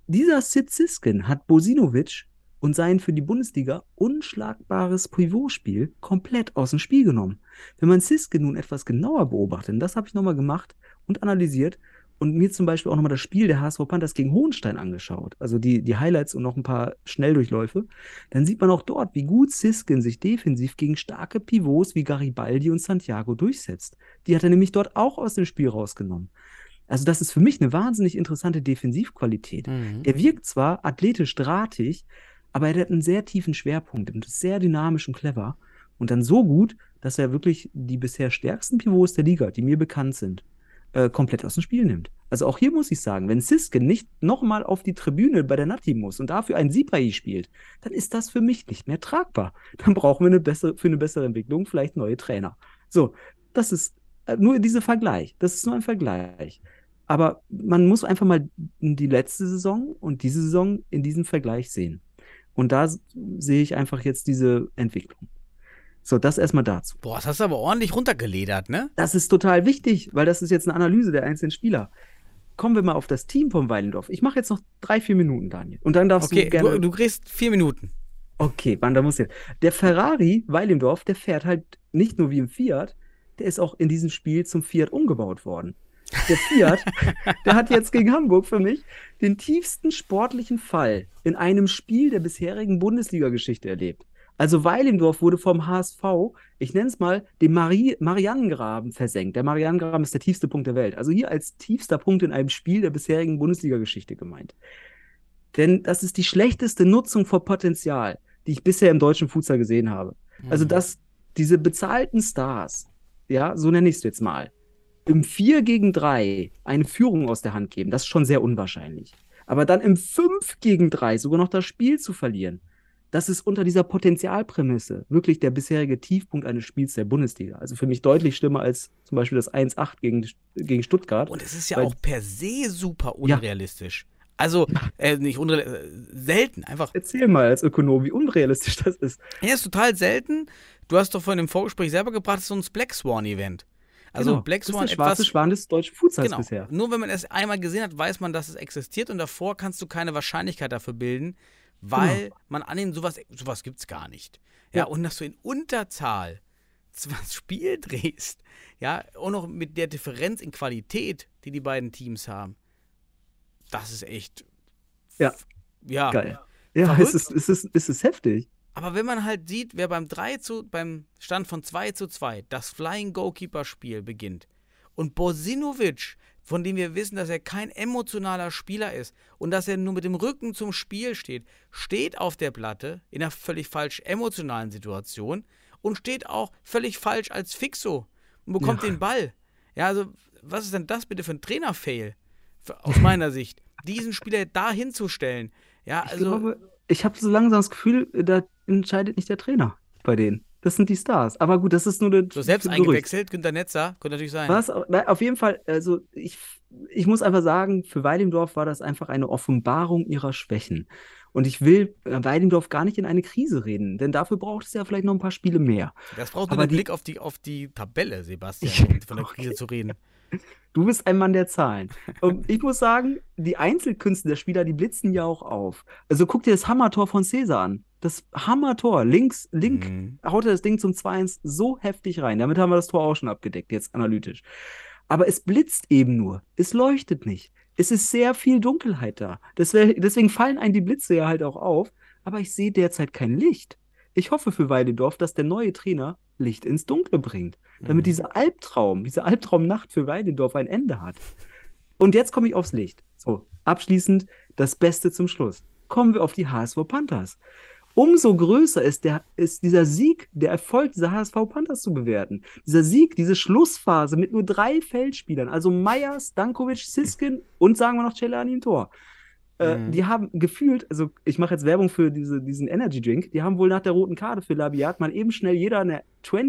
dieser Sid Siskin hat Bosinovic und sein für die Bundesliga unschlagbares Pivotspiel komplett aus dem Spiel genommen. Wenn man Siskin nun etwas genauer beobachtet, und das habe ich nochmal gemacht und analysiert und mir zum Beispiel auch nochmal das Spiel der HSV Panthers gegen Hohenstein angeschaut, also die Highlights und noch ein paar Schnelldurchläufe, dann sieht man auch dort, wie gut Siskin sich defensiv gegen starke Pivots wie Garibaldi und Santiago durchsetzt. Die hat er nämlich dort auch aus dem Spiel rausgenommen. Also das ist für mich eine wahnsinnig interessante Defensivqualität. Der wirkt zwar athletisch drahtig, aber er hat einen sehr tiefen Schwerpunkt und ist sehr dynamisch und clever. Und dann so gut, dass er wirklich die bisher stärksten Pivots der Liga, die mir bekannt sind, komplett aus dem Spiel nimmt. Also auch hier muss ich sagen, wenn Siskin nicht nochmal auf die Tribüne bei der Nati muss und dafür ein Sipahi spielt, dann ist das für mich nicht mehr tragbar. Dann brauchen wir für eine bessere Entwicklung vielleicht neue Trainer. So, das ist nur dieser Vergleich. Das ist nur ein Vergleich. Aber man muss einfach mal die letzte Saison und diese Saison in diesem Vergleich sehen. Und da sehe ich einfach jetzt diese Entwicklung. So, das erstmal dazu. Boah, das hast du aber ordentlich runtergeledert, ne? Das ist total wichtig, weil das ist jetzt eine Analyse der einzelnen Spieler. Kommen wir mal auf das Team von Weilendorf. Ich mache jetzt noch 3-4 Minuten, Daniel. Und dann darfst du gerne... Du kriegst 4 Minuten. Okay, wann, da muss jetzt. Der Ferrari Weilendorf, der fährt halt nicht nur wie im Fiat, der ist auch in diesem Spiel zum Fiat umgebaut worden. Der Fiat, der hat jetzt gegen Hamburg für mich den tiefsten sportlichen Fall in einem Spiel der bisherigen Bundesliga-Geschichte erlebt. Also Weilendorf wurde vom HSV, ich nenne es mal, dem Marianengraben versenkt. Der Marianengraben ist der tiefste Punkt der Welt. Also hier als tiefster Punkt in einem Spiel der bisherigen Bundesliga-Geschichte gemeint. Denn das ist die schlechteste Nutzung von Potenzial, die ich bisher im deutschen Futsal gesehen habe. Also dass diese bezahlten Stars, ja, so nenne ich es jetzt mal, im 4-gegen-3 eine Führung aus der Hand geben, das ist schon sehr unwahrscheinlich. Aber dann im 5-gegen-3 sogar noch das Spiel zu verlieren, das ist unter dieser Potenzialprämisse wirklich der bisherige Tiefpunkt eines Spiels der Bundesliga. Also für mich deutlich schlimmer als zum Beispiel das 1-8 gegen Stuttgart. Und es ist ja auch per se super unrealistisch. Ja. Also, nicht selten, einfach. Erzähl mal als Ökonom, wie unrealistisch das ist. Ja, ist total selten. Du hast doch vorhin im Vorgespräch selber gebracht, das ist so ein Black Swan-Event. Also genau, Black Swan ist der schwarze Schwan des deutschen Futsals bisher. Nur wenn man es einmal gesehen hat, weiß man, dass es existiert und davor kannst du keine Wahrscheinlichkeit dafür bilden, weil man annimmt, sowas gibt's gar nicht. Ja, und dass du in Unterzahl das Spiel drehst, ja, auch noch mit der Differenz in Qualität, die die beiden Teams haben, das ist echt ja geil. Ja, es ist heftig. Aber wenn man halt sieht, wer beim Stand von 2-2 das Flying Goalkeeper-Spiel beginnt und Bosinovic, von dem wir wissen, dass er kein emotionaler Spieler ist und dass er nur mit dem Rücken zum Spiel steht auf der Platte in einer völlig falsch emotionalen Situation und steht auch völlig falsch als Fixo und bekommt den Ball. Ja, also was ist denn das bitte für ein Trainerfail aus meiner Sicht, diesen Spieler da hinzustellen? Ja, also ich habe so langsam das Gefühl, da entscheidet nicht der Trainer bei denen. Das sind die Stars. Aber gut, das ist nur so selbst eingewechselt, Günter Netzer, könnte natürlich sein. Was? Auf jeden Fall, also ich muss einfach sagen, für Weilendorf war das einfach eine Offenbarung ihrer Schwächen. Und ich will Weilendorf gar nicht in eine Krise reden, denn dafür braucht es ja vielleicht noch ein paar Spiele mehr. Das braucht nur einen Blick auf die Tabelle, Sebastian, um von der Krise zu reden. Du bist ein Mann der Zahlen. Und ich muss sagen, die Einzelkünste der Spieler, die blitzen ja auch auf. Also guck dir das Hammertor von Cäsar an. Das Hammertor, link haut er das Ding zum 2-1 so heftig rein. Damit haben wir das Tor auch schon abgedeckt, jetzt analytisch. Aber es blitzt eben nur. Es leuchtet nicht. Es ist sehr viel Dunkelheit da. Deswegen fallen einem die Blitze ja halt auch auf. Aber ich sehe derzeit kein Licht. Ich hoffe für Weilendorf, dass der neue Trainer Licht ins Dunkle bringt. Damit diese Albtraumnacht für Weilendorf ein Ende hat. Und jetzt komme ich aufs Licht. So, abschließend das Beste zum Schluss. Kommen wir auf die HSV Panthers. Umso größer ist dieser Sieg, der Erfolg dieser HSV Panthers zu bewerten. Dieser Sieg, diese Schlussphase mit nur 3 Feldspielern, also Meyer, Stankovic, Siskin und sagen wir noch Celani im Tor. Die haben gefühlt, also ich mache jetzt Werbung für diesen Energy Drink, die haben wohl nach der roten Karte für Labiat mal eben schnell jeder eine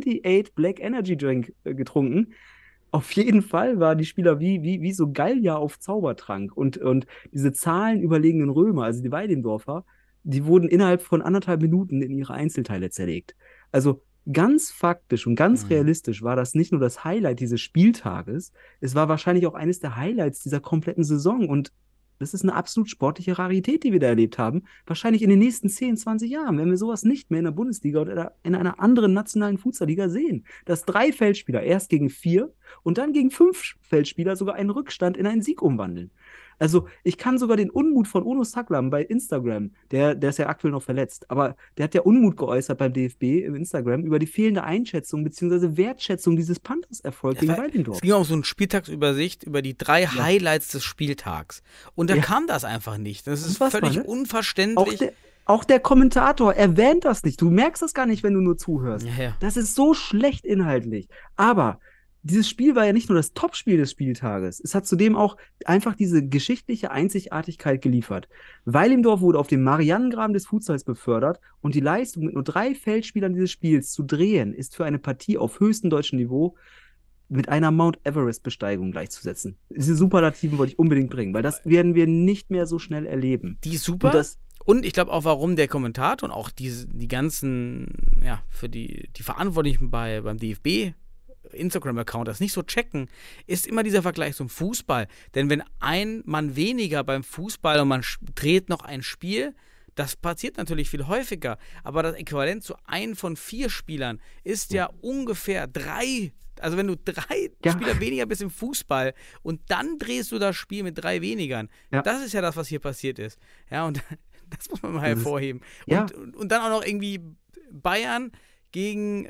28 Black Energy Drink getrunken. Auf jeden Fall waren die Spieler wie so Gallier auf Zaubertrank und diese zahlenüberlegenen Römer, also die Weilendorfer, die wurden innerhalb von 1,5 Minuten in ihre Einzelteile zerlegt. Also ganz faktisch und ganz realistisch war das nicht nur das Highlight dieses Spieltages, es war wahrscheinlich auch eines der Highlights dieser kompletten Saison und Das ist eine absolut sportliche Rarität, die wir da erlebt haben. Wahrscheinlich in den nächsten 10, 20 Jahren, wenn wir sowas nicht mehr in der Bundesliga oder in einer anderen nationalen Fußballliga sehen. Dass 3 Feldspieler erst gegen 4 und dann gegen 5 Feldspieler sogar einen Rückstand in einen Sieg umwandeln. Also ich kann sogar den Unmut von Ono Saklam bei Instagram, der ist ja aktuell noch verletzt, aber der hat ja Unmut geäußert beim DFB im Instagram über die fehlende Einschätzung bzw. Wertschätzung dieses Panthers-Erfolgs gegen Weidendorf. Es ging auch um so eine Spieltagsübersicht über die 3 Highlights des Spieltags. Und da kam das einfach nicht. Das ist völlig unverständlich. Auch der Kommentator erwähnt das nicht. Du merkst das gar nicht, wenn du nur zuhörst. Ja. Das ist so schlecht inhaltlich. Aber dieses Spiel war ja nicht nur das Topspiel des Spieltages. Es hat zudem auch einfach diese geschichtliche Einzigartigkeit geliefert. Weilendorf wurde auf dem Marianengraben des Futsals befördert und die Leistung, mit nur 3 Feldspielern dieses Spiels zu drehen, ist für eine Partie auf höchstem deutschen Niveau mit einer Mount Everest-Besteigung gleichzusetzen. Diese Superlativen wollte ich unbedingt bringen, weil das werden wir nicht mehr so schnell erleben. Die ist super. Und ich glaube auch, warum der Kommentator und auch die ganzen, für die Verantwortlichen beim DFB Instagram-Account das nicht so checken, ist immer dieser Vergleich zum Fußball. Denn wenn ein Mann weniger beim Fußball und man dreht noch ein Spiel, das passiert natürlich viel häufiger. Aber das Äquivalent zu 1 von 4 Spielern ist ja ungefähr 3. Also wenn du 3 Spieler weniger bist im Fußball und dann drehst du das Spiel mit 3 wenigern, das ist ja das, was hier passiert ist. Ja, und das muss man mal hervorheben. Und dann auch noch irgendwie Bayern gegen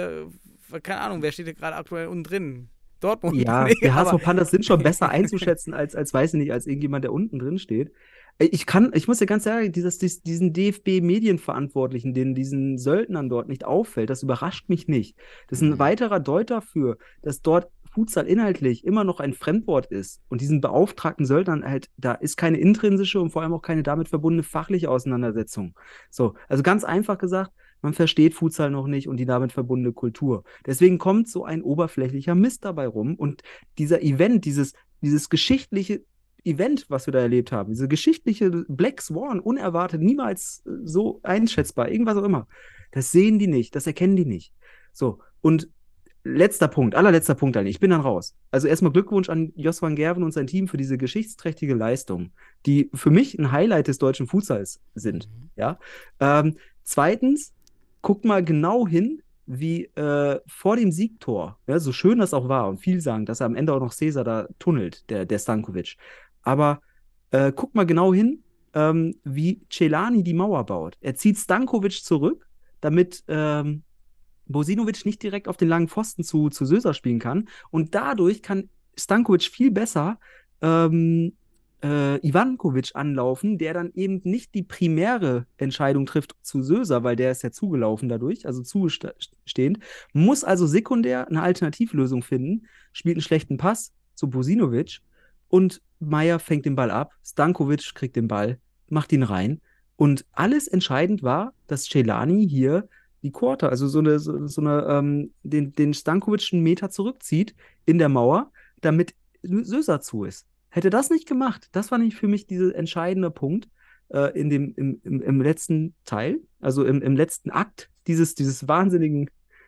keine Ahnung, wer steht hier gerade aktuell unten drin? Dortmund. Ja, die HSV Panthers sind schon besser einzuschätzen, als weiß ich nicht, als irgendjemand, der unten drin steht. Ich muss ja ganz ehrlich, diesen DFB-Medienverantwortlichen, diesen Söldnern dort nicht auffällt, das überrascht mich nicht. Das ist ein weiterer Deut dafür, dass dort Futsal inhaltlich immer noch ein Fremdwort ist. Und diesen beauftragten Söldnern halt, da ist keine intrinsische und vor allem auch keine damit verbundene fachliche Auseinandersetzung. So, also ganz einfach gesagt, man versteht Futsal noch nicht und die damit verbundene Kultur. Deswegen kommt so ein oberflächlicher Mist dabei rum. Und dieser Event, dieses geschichtliche Event, was wir da erlebt haben, diese geschichtliche Black Swan, unerwartet, niemals so einschätzbar, irgendwas auch immer, das sehen die nicht, das erkennen die nicht. So, und allerletzter Punkt eigentlich, ich bin dann raus. Also erstmal Glückwunsch an Jos van Gerwen und sein Team für diese geschichtsträchtige Leistung, die für mich ein Highlight des deutschen Futsals sind. Ja. Zweitens, guckt mal genau hin, wie vor dem Siegtor, so schön das auch war und viel sagen, dass er am Ende auch noch Cesar da tunnelt, der Stankovic. Aber guckt mal genau hin, wie Celani die Mauer baut. Er zieht Stankovic zurück, damit Bosinovic nicht direkt auf den langen Pfosten zu Söser spielen kann. Und dadurch kann Stankovic viel besser Ivankovic anlaufen, der dann eben nicht die primäre Entscheidung trifft zu Söser, weil der ist ja zugelaufen dadurch, also zugestehend, muss also sekundär eine Alternativlösung finden, spielt einen schlechten Pass zu Bosinovic und Meier fängt den Ball ab, Stankovic kriegt den Ball, macht ihn rein und alles entscheidend war, dass Celani hier die Quarter, also den Stankovic einen Meter zurückzieht in der Mauer, damit Söser zu ist. Hätte das nicht gemacht, das war nicht für mich dieser entscheidende Punkt im letzten Teil, also im letzten Akt dieses wahnsinnigen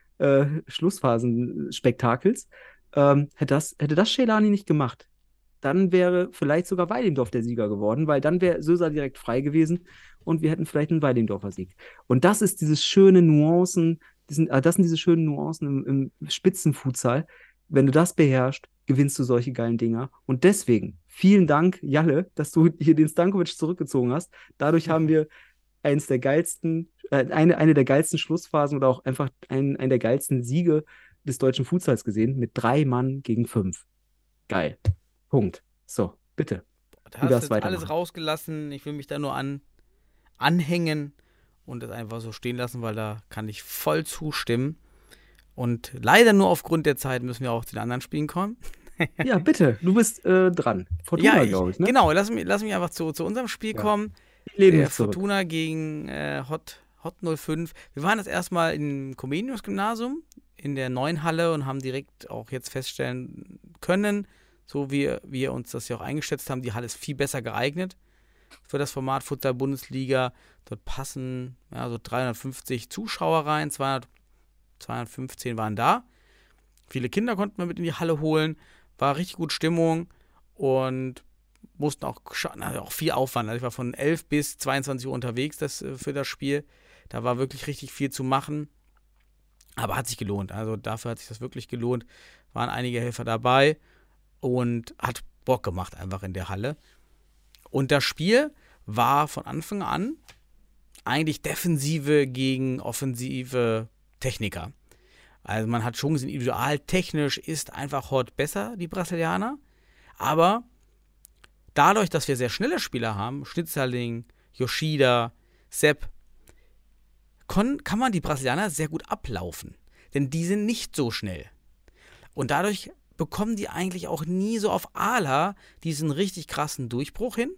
Schlussphasenspektakels, hätte das Celani nicht gemacht, dann wäre vielleicht sogar Weilendorf der Sieger geworden, weil dann wäre Söser direkt frei gewesen und wir hätten vielleicht einen Weilendorfer Sieg. Und das ist diese schöne Nuancen, das sind diese schönen Nuancen im Spitzenfutsal. Wenn du das beherrschst, gewinnst du solche geilen Dinger. Und deswegen, vielen Dank, Jalle, dass du hier den Stankovic zurückgezogen hast. Dadurch haben wir eine der geilsten Schlussphasen oder auch einfach einen der geilsten Siege des deutschen Futsals gesehen, mit 3 Mann gegen 5. Geil. Punkt. So, bitte. Da hast du jetzt alles rausgelassen. Ich will mich da nur anhängen und das einfach so stehen lassen, weil da kann ich voll zustimmen. Und leider nur aufgrund der Zeit müssen wir auch zu den anderen Spielen kommen. Ja, bitte, du bist dran. Fortuna, glaube ich, ne? Genau, lass mich einfach zu unserem Spiel kommen. Der Fortuna gegen Hot 05. Wir waren das erstmal im Comenius-Gymnasium in der neuen Halle und haben direkt auch jetzt feststellen können, so wie wir uns das ja auch eingeschätzt haben, die Halle ist viel besser geeignet für das Format Futsal-Bundesliga. Dort passen so 350 Zuschauer rein, 215 waren da. Viele Kinder konnten wir mit in die Halle holen. War richtig gut Stimmung und mussten auch viel Aufwand. Also ich war von 11 bis 22 Uhr unterwegs für das Spiel. Da war wirklich richtig viel zu machen. Aber hat sich gelohnt. Also dafür hat sich das wirklich gelohnt. Waren einige Helfer dabei und hat Bock gemacht einfach in der Halle. Und das Spiel war von Anfang an eigentlich Defensive gegen offensive Techniker. Also man hat schon gesehen, individualtechnisch ist einfach Hort besser, die Brasilianer. Aber dadurch, dass wir sehr schnelle Spieler haben, Schnitzerling, Yoshida, Sepp, kann man die Brasilianer sehr gut ablaufen. Denn die sind nicht so schnell. Und dadurch bekommen die eigentlich auch nie so auf Ala diesen richtig krassen Durchbruch hin.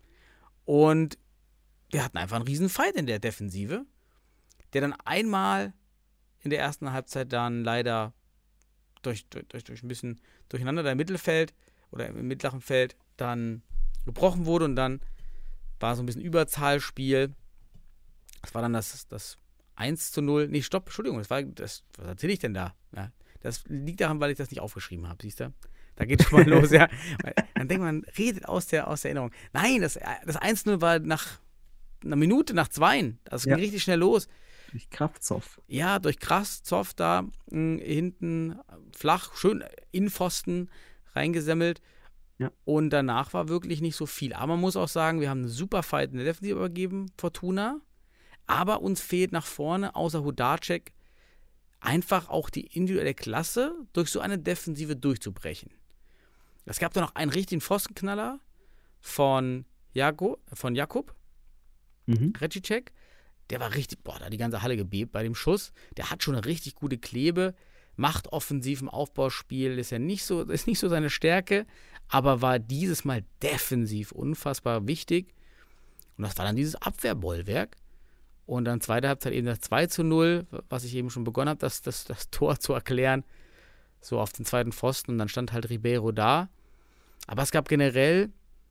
Und wir hatten einfach einen riesen Fight in der Defensive, der dann einmal in der ersten Halbzeit dann leider durch ein bisschen Durcheinander im Mittelfeld oder im mittleren Feld dann gebrochen wurde und dann war so ein bisschen Überzahlspiel. Das war dann das 1:0. Nee, stopp, Entschuldigung, was erzähle ich denn da? Ja, das liegt daran, weil ich das nicht aufgeschrieben habe, siehst du? Da geht schon mal los, ja. Dann denkt man, redet aus der Erinnerung. Nein, das 1:0 war nach einer Minute, nach 2. Das ging richtig schnell los. Durch Kraftzoff. Ja, durch Kraftzoff da hinten flach, schön in Pfosten reingesemmelt. Ja. Und danach war wirklich nicht so viel. Aber man muss auch sagen, wir haben einen super Fight in der Defensive übergeben, Fortuna. Aber uns fehlt nach vorne, außer Hudacek, einfach auch die individuelle Klasse, durch so eine Defensive durchzubrechen. Es gab da noch einen richtigen Pfostenknaller von Jakub, Recicek. Der war richtig, da hat die ganze Halle gebebt bei dem Schuss. Der hat schon eine richtig gute Klebe, macht offensiv im Aufbauspiel, ist nicht so seine Stärke, aber war dieses Mal defensiv unfassbar wichtig. Und das war dann dieses Abwehrbollwerk. Und dann zweite Halbzeit eben das 2:0, was ich eben schon begonnen habe, das Tor zu erklären, so auf den zweiten Pfosten. Und dann stand halt Ribeiro da. Aber es gab generell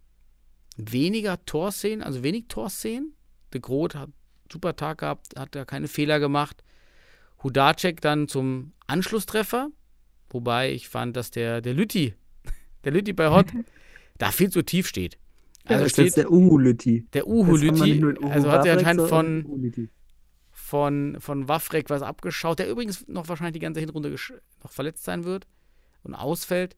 wenig Torszenen. De Groot hat einen super Tag gehabt, hat da keine Fehler gemacht. Hudacek dann zum Anschlusstreffer. Wobei ich fand, dass der Lütti bei Hott da viel zu tief steht. Also das ist der Uhu-Lütti. Der Uhu-Lütti, also hat er anscheinend von Wafrek was abgeschaut, der übrigens noch wahrscheinlich die ganze Hinrunde noch verletzt sein wird und ausfällt.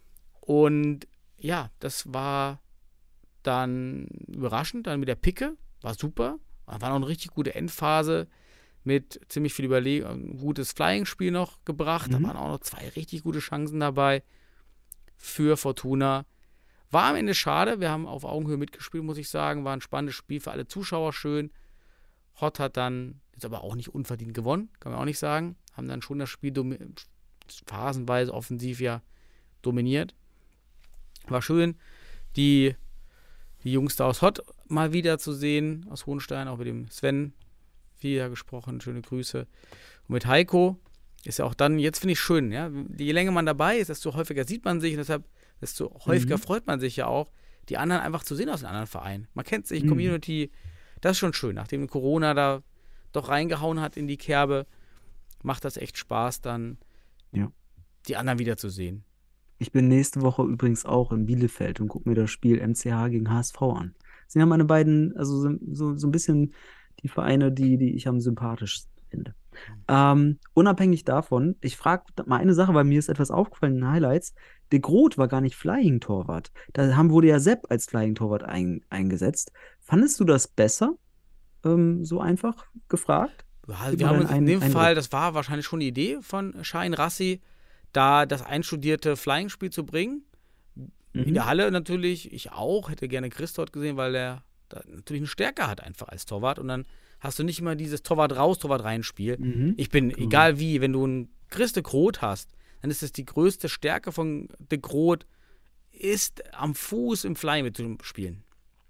Und ja, das war dann überraschend, dann mit der Picke, war super. Da war noch eine richtig gute Endphase mit ziemlich viel Überlegung, ein gutes Flying-Spiel noch gebracht. Da waren auch noch 2 richtig gute Chancen dabei für Fortuna. War am Ende schade, wir haben auf Augenhöhe mitgespielt, muss ich sagen. War ein spannendes Spiel für alle Zuschauer, schön. Hott hat dann jetzt aber auch nicht unverdient gewonnen, kann man auch nicht sagen. Haben dann schon das Spiel phasenweise offensiv ja dominiert. War schön, die Jungs da aus Hott mal wieder zu sehen, aus Hohenstein, auch mit dem Sven wieder gesprochen, schöne Grüße. Und mit Heiko ist ja auch dann, jetzt finde ich schön, ja, je länger man dabei ist, desto häufiger sieht man sich und deshalb desto häufiger freut man sich ja auch, die anderen einfach zu sehen aus den anderen Vereinen. Man kennt sich, Community, das ist schon schön. Nachdem Corona da doch reingehauen hat in die Kerbe, macht das echt Spaß, dann die anderen wiederzusehen. Ich bin nächste Woche übrigens auch in Bielefeld und gucke mir das Spiel MCH gegen HSV an. Das sind ja meine beiden, also so ein bisschen die Vereine, die ich am sympathischsten finde. Unabhängig davon, ich frage mal eine Sache, weil mir ist etwas aufgefallen in den Highlights. De Groot war gar nicht Flying-Torwart. Wurde ja Sepp als Flying-Torwart eingesetzt. Fandest du das besser? So einfach gefragt? Ja, wir haben uns in dem Fall, das war wahrscheinlich schon die Idee von Shahin Rassi, da das einstudierte Flying-Spiel zu bringen. In der Halle natürlich, ich auch, hätte gerne Chris dort gesehen, weil er da natürlich eine Stärke hat einfach als Torwart und dann hast du nicht immer dieses Torwart raus, Torwart rein Spiel. Ich bin, egal wie, wenn du einen Chris de Groot hast, dann ist es die größte Stärke von de Groot, ist am Fuß im Flying mitzuspielen.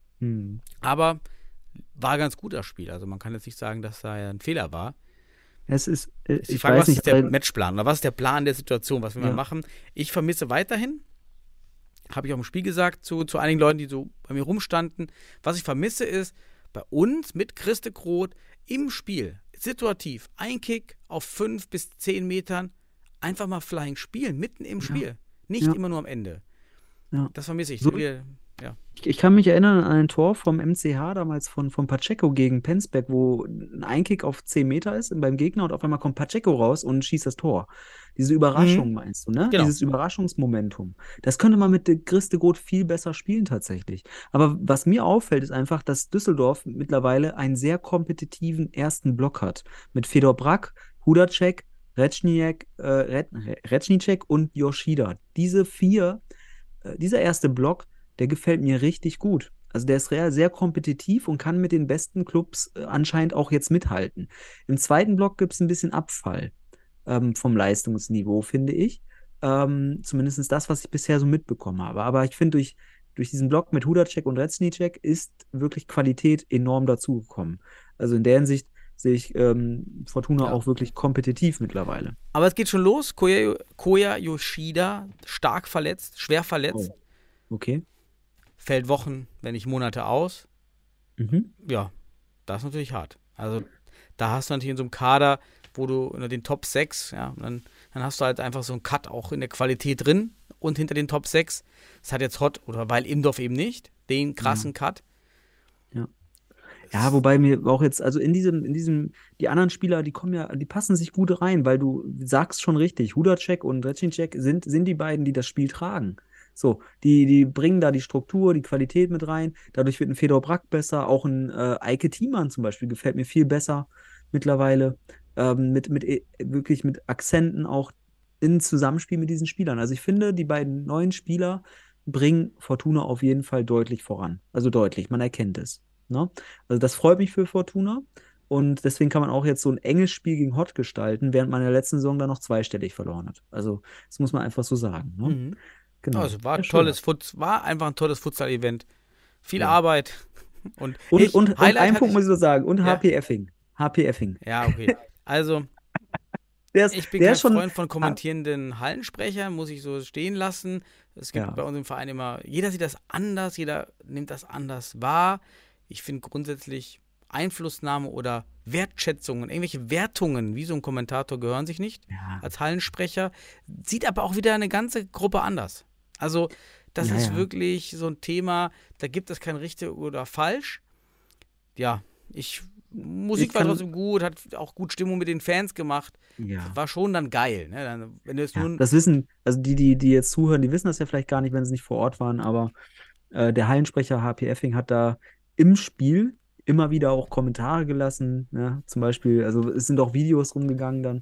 Aber war ganz gut das Spiel, also man kann jetzt nicht sagen, dass da ein Fehler war. Es ist, die Frage, was ist der Matchplan oder was ist der Plan der Situation, was will man machen? Ich vermisse weiterhin, habe ich auch im Spiel gesagt, zu einigen Leuten, die so bei mir rumstanden, was ich vermisse ist, bei uns mit Chris de Groot im Spiel, situativ, ein Kick auf 5 bis 10 Metern, einfach mal Flying spielen, mitten im Spiel, nicht immer nur am Ende. Das vermisse ich. ja. Ich kann mich erinnern an ein Tor vom MCH damals von Pacheco gegen Penzberg, wo ein Einkick auf 10 Meter ist beim Gegner und auf einmal kommt Pacheco raus und schießt das Tor. Diese Überraschung meinst du, ne? Genau. Dieses Überraschungsmomentum. Das könnte man mit de Chris de Groot viel besser spielen tatsächlich. Aber was mir auffällt, ist einfach, dass Düsseldorf mittlerweile einen sehr kompetitiven ersten Block hat. Mit Fedor Brack, Hudacek, Retschnicek und Yoshida. Dieser erste Block, der gefällt mir richtig gut. Also der ist sehr kompetitiv und kann mit den besten Clubs anscheinend auch jetzt mithalten. Im zweiten Block gibt es ein bisschen Abfall vom Leistungsniveau, finde ich. Zumindest das, was ich bisher so mitbekommen habe. Aber ich finde, durch diesen Block mit Hudacek und Retschnicek ist wirklich Qualität enorm dazugekommen. Also in der Hinsicht sehe ich Fortuna auch wirklich kompetitiv mittlerweile. Aber es geht schon los. Koya Yoshida, stark verletzt, schwer verletzt. Oh. Okay. Fällt Wochen, wenn nicht Monate aus. Mhm. Ja, das ist natürlich hart. Also da hast du natürlich in so einem Kader, wo du unter den Top 6, ja, dann hast du halt einfach so einen Cut auch in der Qualität drin und hinter den Top 6. Das hat jetzt weil Imdorf eben nicht, den krassen Cut. Ja, wobei mir auch jetzt, also in diesem, die anderen Spieler, die passen sich gut rein, weil du sagst schon richtig, Hudacek und Retschnicek sind die beiden, die das Spiel tragen. So, die bringen da die Struktur, die Qualität mit rein. Dadurch wird ein Fedor Brack besser. Auch ein Eike Thiemann zum Beispiel gefällt mir viel besser mittlerweile. Wirklich mit Akzenten auch in Zusammenspiel mit diesen Spielern. Also ich finde, die beiden neuen Spieler bringen Fortuna auf jeden Fall deutlich voran. Also deutlich, man erkennt es. Ne? Also das freut mich für Fortuna. Und deswegen kann man auch jetzt so ein enges Spiel gegen Hott gestalten, während man in der letzten Saison dann noch zweistellig verloren hat. Also das muss man einfach so sagen. Ne? Mhm. Genau. Also war einfach ein tolles Futsal-Event. Viel Arbeit. Und ein Punkt muss ich so sagen. Und HP Effing. HP Effing. Ja, okay. Also, ich bin kein Freund von kommentierenden Hallensprechern, muss ich so stehen lassen. Es gibt bei uns im Verein immer, jeder sieht das anders, jeder nimmt das anders wahr. Ich finde grundsätzlich Einflussnahme oder Wertschätzungen, irgendwelche Wertungen, wie so ein Kommentator, gehören sich nicht als Hallensprecher. Sieht aber auch wieder eine ganze Gruppe anders. Also das ist wirklich so ein Thema, da gibt es kein richtig oder falsch. Ja, Musik war trotzdem gut, hat auch gut Stimmung mit den Fans gemacht. Ja. War schon dann geil. Ne? Wenn das wissen, also die jetzt zuhören, die wissen das ja vielleicht gar nicht, wenn sie nicht vor Ort waren, aber der Hallensprecher HP Effing hat da im Spiel immer wieder auch Kommentare gelassen, ja? Zum Beispiel, also es sind auch Videos rumgegangen dann.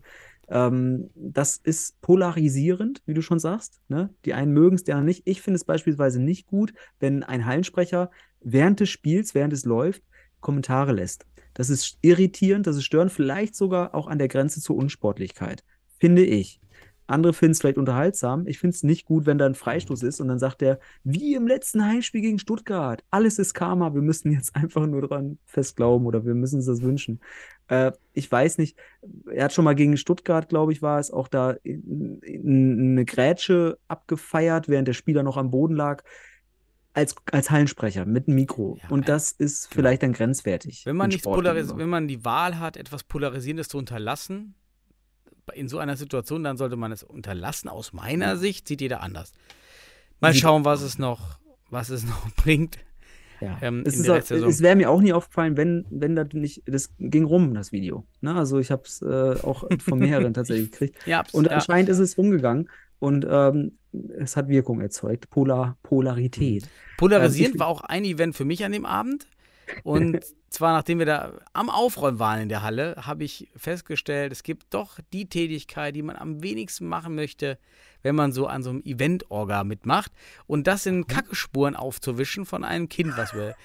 Das ist polarisierend, wie du schon sagst. Ne? Die einen mögen es, die anderen nicht. Ich finde es beispielsweise nicht gut, wenn ein Hallensprecher während des Spiels, während es läuft, Kommentare lässt. Das ist irritierend, das ist störend, vielleicht sogar auch an der Grenze zur Unsportlichkeit, finde ich. Andere finden es vielleicht unterhaltsam. Ich finde es nicht gut, wenn da ein Freistoß ist und dann sagt er, wie im letzten Heimspiel gegen Stuttgart, alles ist Karma, wir müssen jetzt einfach nur dran fest glauben oder wir müssen uns das wünschen. Ich weiß nicht, er hat schon mal gegen Stuttgart, glaube ich, war es, auch da eine Grätsche abgefeiert, während der Spieler noch am Boden lag, als Hallensprecher mit einem Mikro. Ja, und das ist vielleicht dann grenzwertig. Wenn man wenn man die Wahl hat, etwas Polarisierendes zu unterlassen, in so einer Situation, dann sollte man es unterlassen. Aus meiner Sicht sieht jeder anders. Mal schauen, was es noch bringt. Ja. Es wäre mir auch nie aufgefallen, wenn das nicht, das ging rum, das Video. Ne? Also ich habe es auch von mehreren tatsächlich gekriegt. Und anscheinend ist es rumgegangen und es hat Wirkung erzeugt. Polarität. Polarisierend war auch ein Event für mich an dem Abend. Und zwar, nachdem wir da am Aufräumen waren in der Halle, habe ich festgestellt, es gibt doch die Tätigkeit, die man am wenigsten machen möchte, wenn man so an so einem Event-Orga mitmacht. Und das sind Kackespuren aufzuwischen von einem Kind, was wir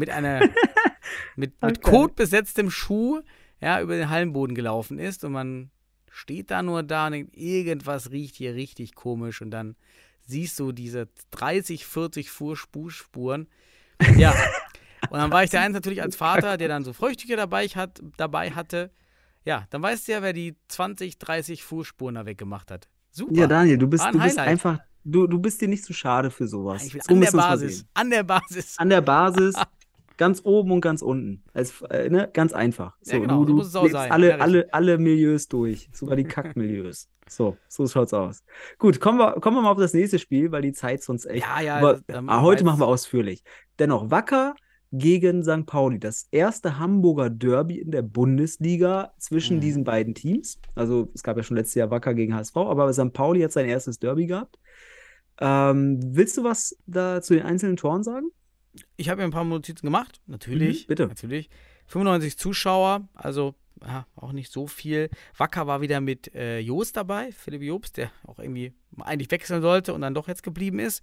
mit Kot besetztem Schuh über den Hallenboden gelaufen ist. Und man steht da nur da und denkt, irgendwas riecht hier richtig komisch. Und dann siehst du diese 30, 40 Fußspuren. Ja. Und dann war ich der Eins natürlich als Vater, der dann so Früchtchen dabei hatte. Ja, dann weißt du ja, wer die 20, 30 Fußspuren da weggemacht hat. Super. Ja, Daniel, du bist einfach, du bist dir nicht zu schade für sowas. An der Basis. An der Basis. Ganz oben und ganz unten. Ne? Ganz einfach. So, Ja, genau, so du muss es auch lebst sein. alle, Ja, richtig. alle Milieus durch. Sogar die Kackmilieus. So schaut's aus. Gut, kommen wir mal auf das nächste Spiel, weil die Zeit sonst echt. Ja, ja, Aber war heute jetzt- machen wir ausführlich. Dennoch, Wacker gegen St. Pauli. Das erste Hamburger Derby in der Bundesliga zwischen diesen beiden Teams. Also es gab ja schon letztes Jahr Wacker gegen HSV, aber St. Pauli hat sein erstes Derby gehabt. Willst du was da zu den einzelnen Toren sagen? Ich habe mir ein paar Notizen gemacht, natürlich. bitte. Natürlich. 95 Zuschauer, also ja, auch nicht so viel. Wacker war wieder mit Jost dabei, Philipp Jobst, der auch irgendwie eigentlich wechseln sollte und dann doch jetzt geblieben ist.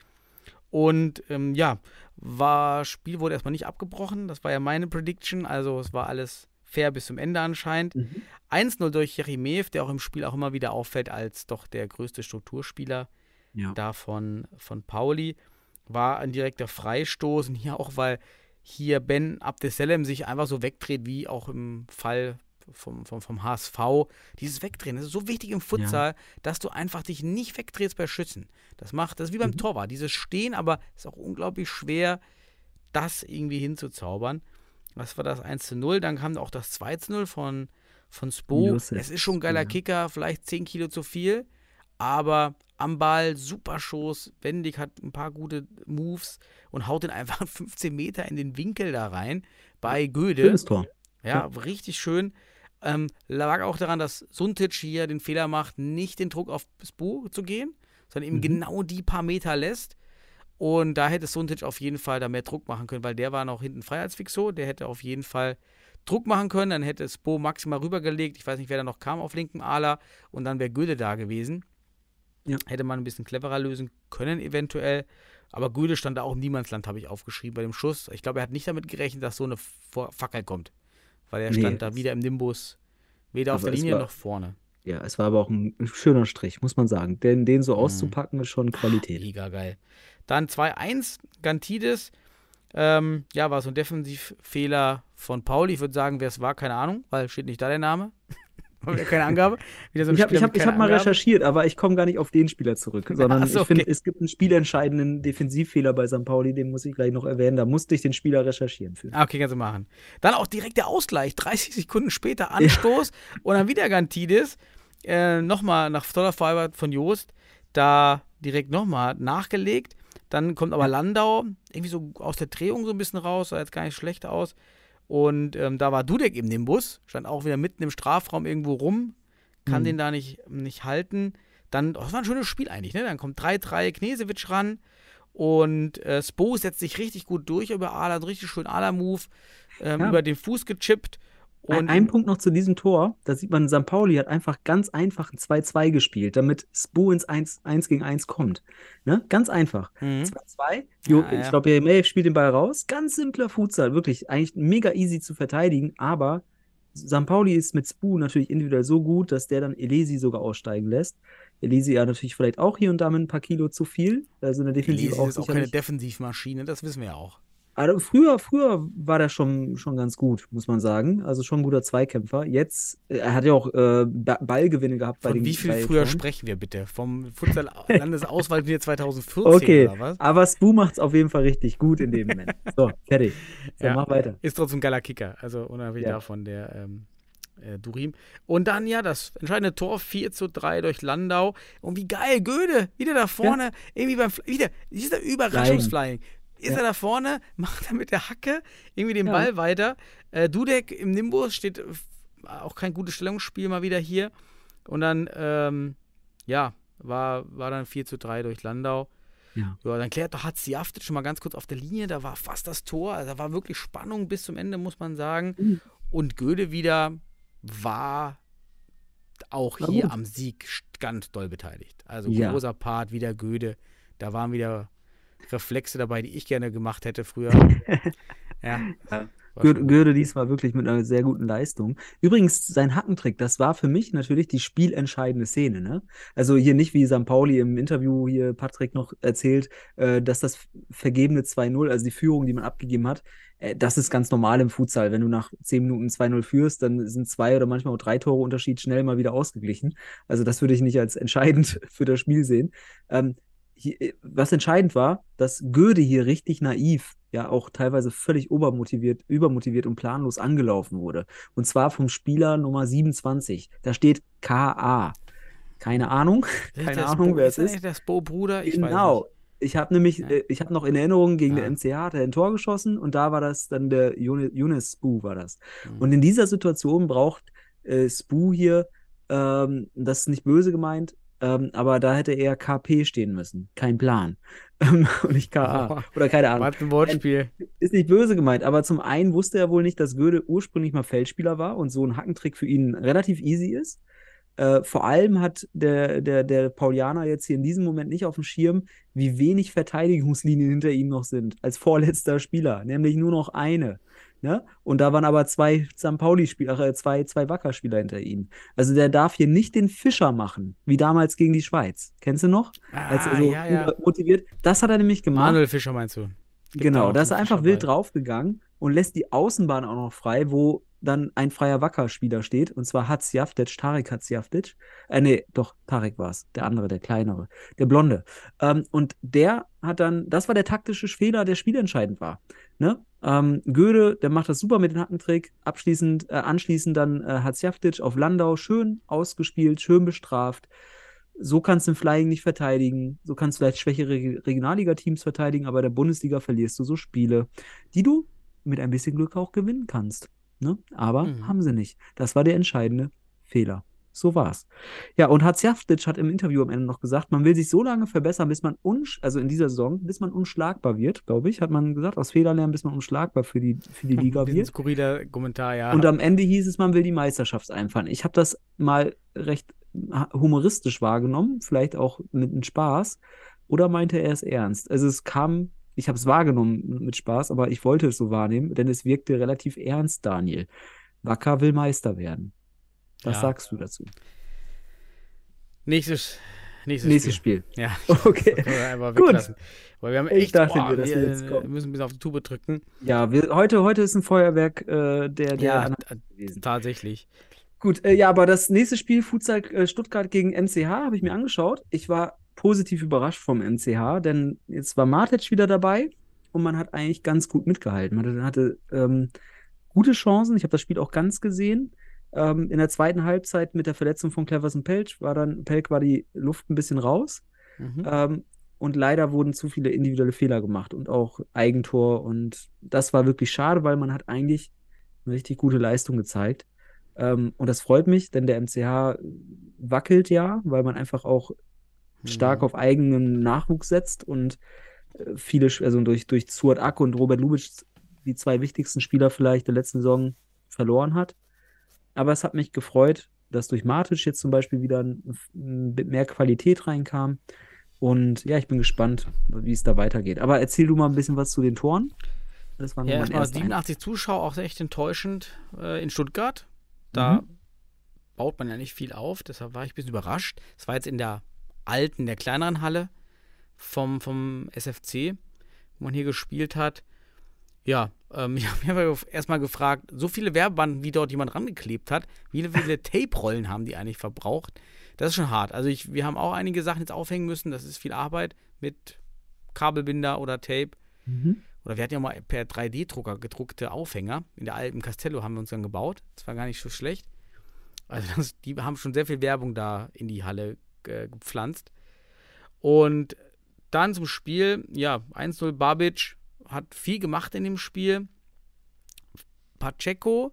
Und ja, Spiel wurde erstmal nicht abgebrochen, das war ja meine Prediction, also es war alles fair bis zum Ende anscheinend. 1-0 durch Jeremejew, der auch im Spiel auch immer wieder auffällt als doch der größte Strukturspieler da von Pauli. War ein direkter Freistoß und hier auch, weil hier Ben Abdeselem sich einfach so wegdreht, wie auch im Fall vom HSV. Dieses Wegdrehen, das ist so wichtig im Futsal, dass du einfach dich nicht wegdrehst bei Schützen. Das ist wie beim Torwart, dieses Stehen, aber es ist auch unglaublich schwer, das irgendwie hinzuzaubern. Das war das 1-0, dann kam auch das 2-0 von Spo. Josef Es ist schon ein geiler Kicker, vielleicht 10 Kilo zu viel, aber am Ball, super Schuss, Wendig hat ein paar gute Moves und haut den einfach 15 Meter in den Winkel da rein bei Göde. Schönes Tor. Ja, richtig schön. Lag auch daran, dass Suntic hier den Fehler macht, nicht den Druck auf Spo zu gehen, sondern eben genau die paar Meter lässt. Und da hätte Suntic auf jeden Fall da mehr Druck machen können, weil der war noch hinten frei als Fixo. Der hätte auf jeden Fall Druck machen können. Dann hätte Spo maximal rübergelegt. Ich weiß nicht, wer da noch kam auf linken Ala. Und dann wäre Göde da gewesen. Ja. Hätte man ein bisschen cleverer lösen können eventuell. Aber Göde stand da auch im Niemandsland, habe ich aufgeschrieben bei dem Schuss. Ich glaube, er hat nicht damit gerechnet, dass so eine Fackel kommt. Weil er stand da wieder im Nimbus, weder auf der Linie noch vorne. Ja, es war aber auch ein schöner Strich, muss man sagen. Denn den so auszupacken, ist schon Qualität. Mega geil. Dann 2-1, Gantidis. War so ein Defensivfehler von Pauli. Ich würde sagen, wer es war, keine Ahnung, weil steht nicht da der Name. Wieder keine Angabe. Wieder so ein Ich Spieler mit hab keiner mal Angabe. recherchiert, aber ich komme gar nicht auf den Spieler zurück, sondern Ach so, ich finde, okay. es gibt einen spielentscheidenden Defensivfehler bei St. Pauli, den muss ich gleich noch erwähnen. Da musste ich den Spieler recherchieren für. Okay, kannst du machen. Dann auch direkt der Ausgleich. 30 Sekunden später Anstoß und dann wieder Gantidis. Nochmal nach toller Vorarbeit von Jost. Da direkt nochmal nachgelegt. Dann kommt aber Landau irgendwie so aus der Drehung so ein bisschen raus. Sah jetzt gar nicht schlecht aus. Und da war Dudek im Nimbus. Stand auch wieder mitten im Strafraum irgendwo rum. Kann den da nicht halten. Dann, das war ein schönes Spiel eigentlich, ne? Dann kommt 3-3 Knesewitsch ran. Und Spo setzt sich richtig gut durch über Ala, einen richtig schönen Ala-Move, über den Fuß gechippt. Und Ein Punkt noch zu diesem Tor, da sieht man, St. Pauli hat einfach ganz einfach ein 2-2 gespielt, damit Spo ins 1 gegen 1 kommt. Ne? Ganz einfach. 2-2. Ich glaube, Jeremejew spielt den Ball raus. Ganz simpler Futsal, wirklich. Eigentlich mega easy zu verteidigen, aber St. Pauli ist mit Spo natürlich individuell so gut, dass der dann Elesi sogar aussteigen lässt. Elesi ja natürlich vielleicht auch hier und da mit ein paar Kilo zu viel. Also eine Defensive Elesi auch ist auch keine Defensivmaschine, das wissen wir ja auch. Also früher war der schon ganz gut, muss man sagen. Also schon ein guter Zweikämpfer. Jetzt, er hat ja auch Ballgewinne gehabt bei Von den wie viel bei früher Toren. sprechen wir bitte? Vom Futsal-Landesauswahlturnier 2014 Okay, oder was? aber Spu macht es auf jeden Fall richtig gut in dem Moment. So, fertig. So, mach weiter. Ist trotzdem ein geiler Kicker. Also unabhängig davon, der Durim. Und dann das entscheidende Tor 4-3 durch Landau. Und wie geil, Göde, wieder da vorne, irgendwie wieder dieser Überraschungsflying. Ist er da vorne, macht er mit der Hacke irgendwie den Ball weiter. Dudek im Nimbus steht auch kein gutes Stellungsspiel mal wieder hier. Und dann, war dann 4-3 durch Landau. Ja, dann klärt doch Hatziaftet schon mal ganz kurz auf der Linie. Da war fast das Tor. Also da war wirklich Spannung bis zum Ende, muss man sagen. Und Göde wieder war auch hier gut. am Sieg ganz doll beteiligt. Also großer Part, wieder Göde. Da waren wieder Reflexe dabei, die ich gerne gemacht hätte früher. Göde diesmal wirklich mit einer sehr guten Leistung. Übrigens, sein Hackentrick, das war für mich natürlich die spielentscheidende Szene. Ne? Also hier nicht wie St. Pauli im Interview hier Patrick noch erzählt, dass das vergebene 2-0, also die Führung, die man abgegeben hat, das ist ganz normal im Futsal. Wenn du nach 10 Minuten 2-0 führst, dann sind 2 oder manchmal auch 3 Tore Unterschied schnell mal wieder ausgeglichen. Also das würde ich nicht als entscheidend für das Spiel sehen. was entscheidend war, dass Göde hier richtig naiv, ja auch teilweise völlig übermotiviert und planlos angelaufen wurde. Und zwar vom Spieler Nummer 27. Da steht KA. Keine Ahnung, wer es ist. Ist das Bo-Bruder? Ich Genau. weiß Ich habe nämlich, Ja. ich habe noch in Erinnerung, gegen Ja. den NCH hat er ein Tor geschossen und da war das dann der Younes Spu war das. nicht. Und in dieser Situation braucht Spu hier, das ist nicht böse gemeint, aber da hätte eher KP stehen müssen. Kein Plan. Und nicht KA. Oder keine Ahnung. Was ein Wortspiel. Ist nicht böse gemeint, aber zum einen wusste er wohl nicht, dass Göde ursprünglich mal Feldspieler war und so ein Hackentrick für ihn relativ easy ist. Vor allem hat der Paulianer jetzt hier in diesem Moment nicht auf dem Schirm, wie wenig Verteidigungslinien hinter ihm noch sind, als vorletzter Spieler, nämlich nur noch eine. Ne? Und da waren aber zwei St. Pauli-Spieler, zwei Wacker-Spieler hinter ihm. Also der darf hier nicht den Fischer machen, wie damals gegen die Schweiz. Kennst du noch? Als er so motiviert. Das hat er nämlich gemacht. Manuel Fischer meinst du? Genau, da ist er einfach wild draufgegangen und lässt die Außenbahn auch noch frei, wo dann ein freier Wacker-Spieler steht, und zwar Hatzjaftic, Tarek Hatzjaftic. Tarek war es, der andere, der kleinere, der Blonde. Und der hat dann, das war der taktische Fehler, der spielentscheidend war. Ne? Göde, der macht das super mit dem Hackentrick, anschließend dann Hatzjaftic auf Landau, schön ausgespielt, schön bestraft. So kannst du im Flying nicht verteidigen. So kannst du vielleicht schwächere Regionalliga-Teams verteidigen, aber in der Bundesliga verlierst du so Spiele, die du mit ein bisschen Glück auch gewinnen kannst. Ne? Aber haben sie nicht. Das war der entscheidende Fehler. So war's. Ja, und Hatzjaftic hat im Interview am Ende noch gesagt, man will sich so lange verbessern, bis man also in dieser Saison, bis man unschlagbar wird, glaube ich, hat man gesagt, aus Fehlern lernen, bis man unschlagbar für die Liga wird. Skurriler Kommentar, ja. Und am Ende hieß es, man will die Meisterschaft einfahren. Ich habe das mal recht humoristisch wahrgenommen, vielleicht auch mit einem Spaß, oder meinte er es ernst? Also ich habe es wahrgenommen mit Spaß, aber ich wollte es so wahrnehmen, denn es wirkte relativ ernst, Daniel. Wacker will Meister werden. Was sagst du dazu? Nächstes Spiel. Ja. Okay. Gut. Weil wir haben echt, wir müssen ein bisschen auf die Tube drücken. Ja, heute ist ein Feuerwerk gewesen. Tatsächlich. Gut, aber das nächste Spiel, Futsal Stuttgart gegen NCH, habe ich mir angeschaut. Ich war positiv überrascht vom NCH, denn jetzt war Martic wieder dabei und man hat eigentlich ganz gut mitgehalten. Man hatte gute Chancen. Ich habe das Spiel auch ganz gesehen. In der zweiten Halbzeit mit der Verletzung von Cleverson Pelk war die Luft ein bisschen raus. Und leider wurden zu viele individuelle Fehler gemacht und auch Eigentor. Und das war wirklich schade, weil man hat eigentlich eine richtig gute Leistung gezeigt. Und das freut mich, denn der MCH wackelt ja, weil man einfach auch stark auf eigenen Nachwuchs setzt und also durch Suat Ak und Robert Lubitsch die zwei wichtigsten Spieler vielleicht der letzten Saison verloren hat. Aber es hat mich gefreut, dass durch Martic jetzt zum Beispiel wieder mehr Qualität reinkam. Und ja, ich bin gespannt, wie es da weitergeht. Aber erzähl du mal ein bisschen was zu den Toren. Das war erstmal 87 Zuschauer, auch echt enttäuschend in Stuttgart. Da baut man ja nicht viel auf, deshalb war ich ein bisschen überrascht. Es war jetzt in der kleineren Halle vom SFC, wo man hier gespielt hat. Ja, ich habe mich erstmal gefragt, so viele Werbebanden, wie dort jemand rangeklebt hat, wie viele Tape-Rollen haben die eigentlich verbraucht? Das ist schon hart. Also wir haben auch einige Sachen jetzt aufhängen müssen, das ist viel Arbeit mit Kabelbinder oder Tape. Oder wir hatten ja mal per 3D-Drucker gedruckte Aufhänger. In der alten Castello haben wir uns dann gebaut. Das war gar nicht so schlecht. Also die haben schon sehr viel Werbung da in die Halle gepflanzt. Und dann zum Spiel, ja, 1-0 Babic hat viel gemacht in dem Spiel. Pacheco,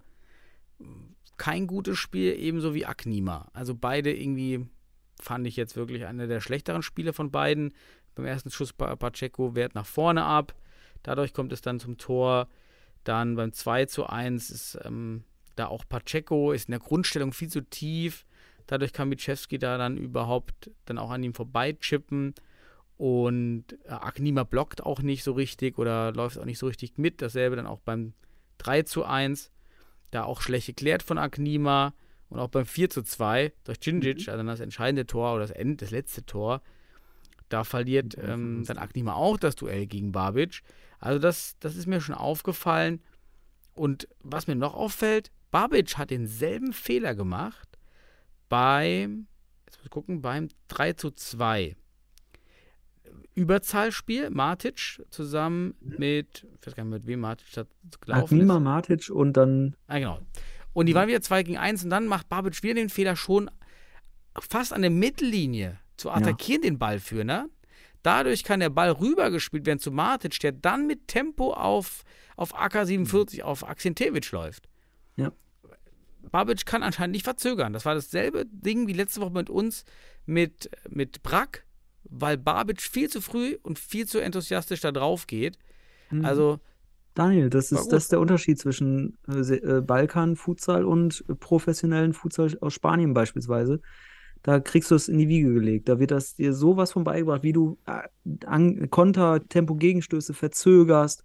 kein gutes Spiel, ebenso wie Aknima. Also beide irgendwie fand ich jetzt wirklich eine der schlechteren Spiele von beiden. Beim ersten Schuss Pacheco wehrt nach vorne ab. Dadurch kommt es dann zum Tor. Dann beim 2:1 ist da auch Pacheco, ist in der Grundstellung viel zu tief. Dadurch kann Micewski da dann überhaupt dann auch an ihm vorbeichippen. Und Aknima blockt auch nicht so richtig oder läuft auch nicht so richtig mit. Dasselbe dann auch beim 3:1. Da auch schlecht geklärt von Aknima. Und auch beim 4:2 durch Djindjic, also das entscheidende Tor oder das letzte Tor. Da verliert dann Aknima auch das Duell gegen Babic. Also das ist mir schon aufgefallen. Und was mir noch auffällt, Babic hat denselben Fehler gemacht beim 3:2. Überzahlspiel, Matic zusammen mit, ich weiß gar nicht, mit wem Matic da gelaufen Agnima, ist. Matic und dann. Ah, genau. Und die waren wieder 2-gegen-1 und dann macht Babic wieder den Fehler, schon fast an der Mittellinie zu attackieren, den Ballführer. Dadurch kann der Ball rübergespielt werden zu Matic, der dann mit Tempo auf AK-47 auf Aksintevic läuft. Ja. Babic kann anscheinend nicht verzögern. Das war dasselbe Ding wie letzte Woche mit uns mit Brack, weil Babic viel zu früh und viel zu enthusiastisch da drauf geht. Also Daniel, das ist der Unterschied zwischen Balkan-Futsal und professionellen Futsal aus Spanien beispielsweise. Da kriegst du es in die Wiege gelegt. Da wird das dir sowas von beigebracht, wie du Konter, Tempo-Gegenstöße verzögerst,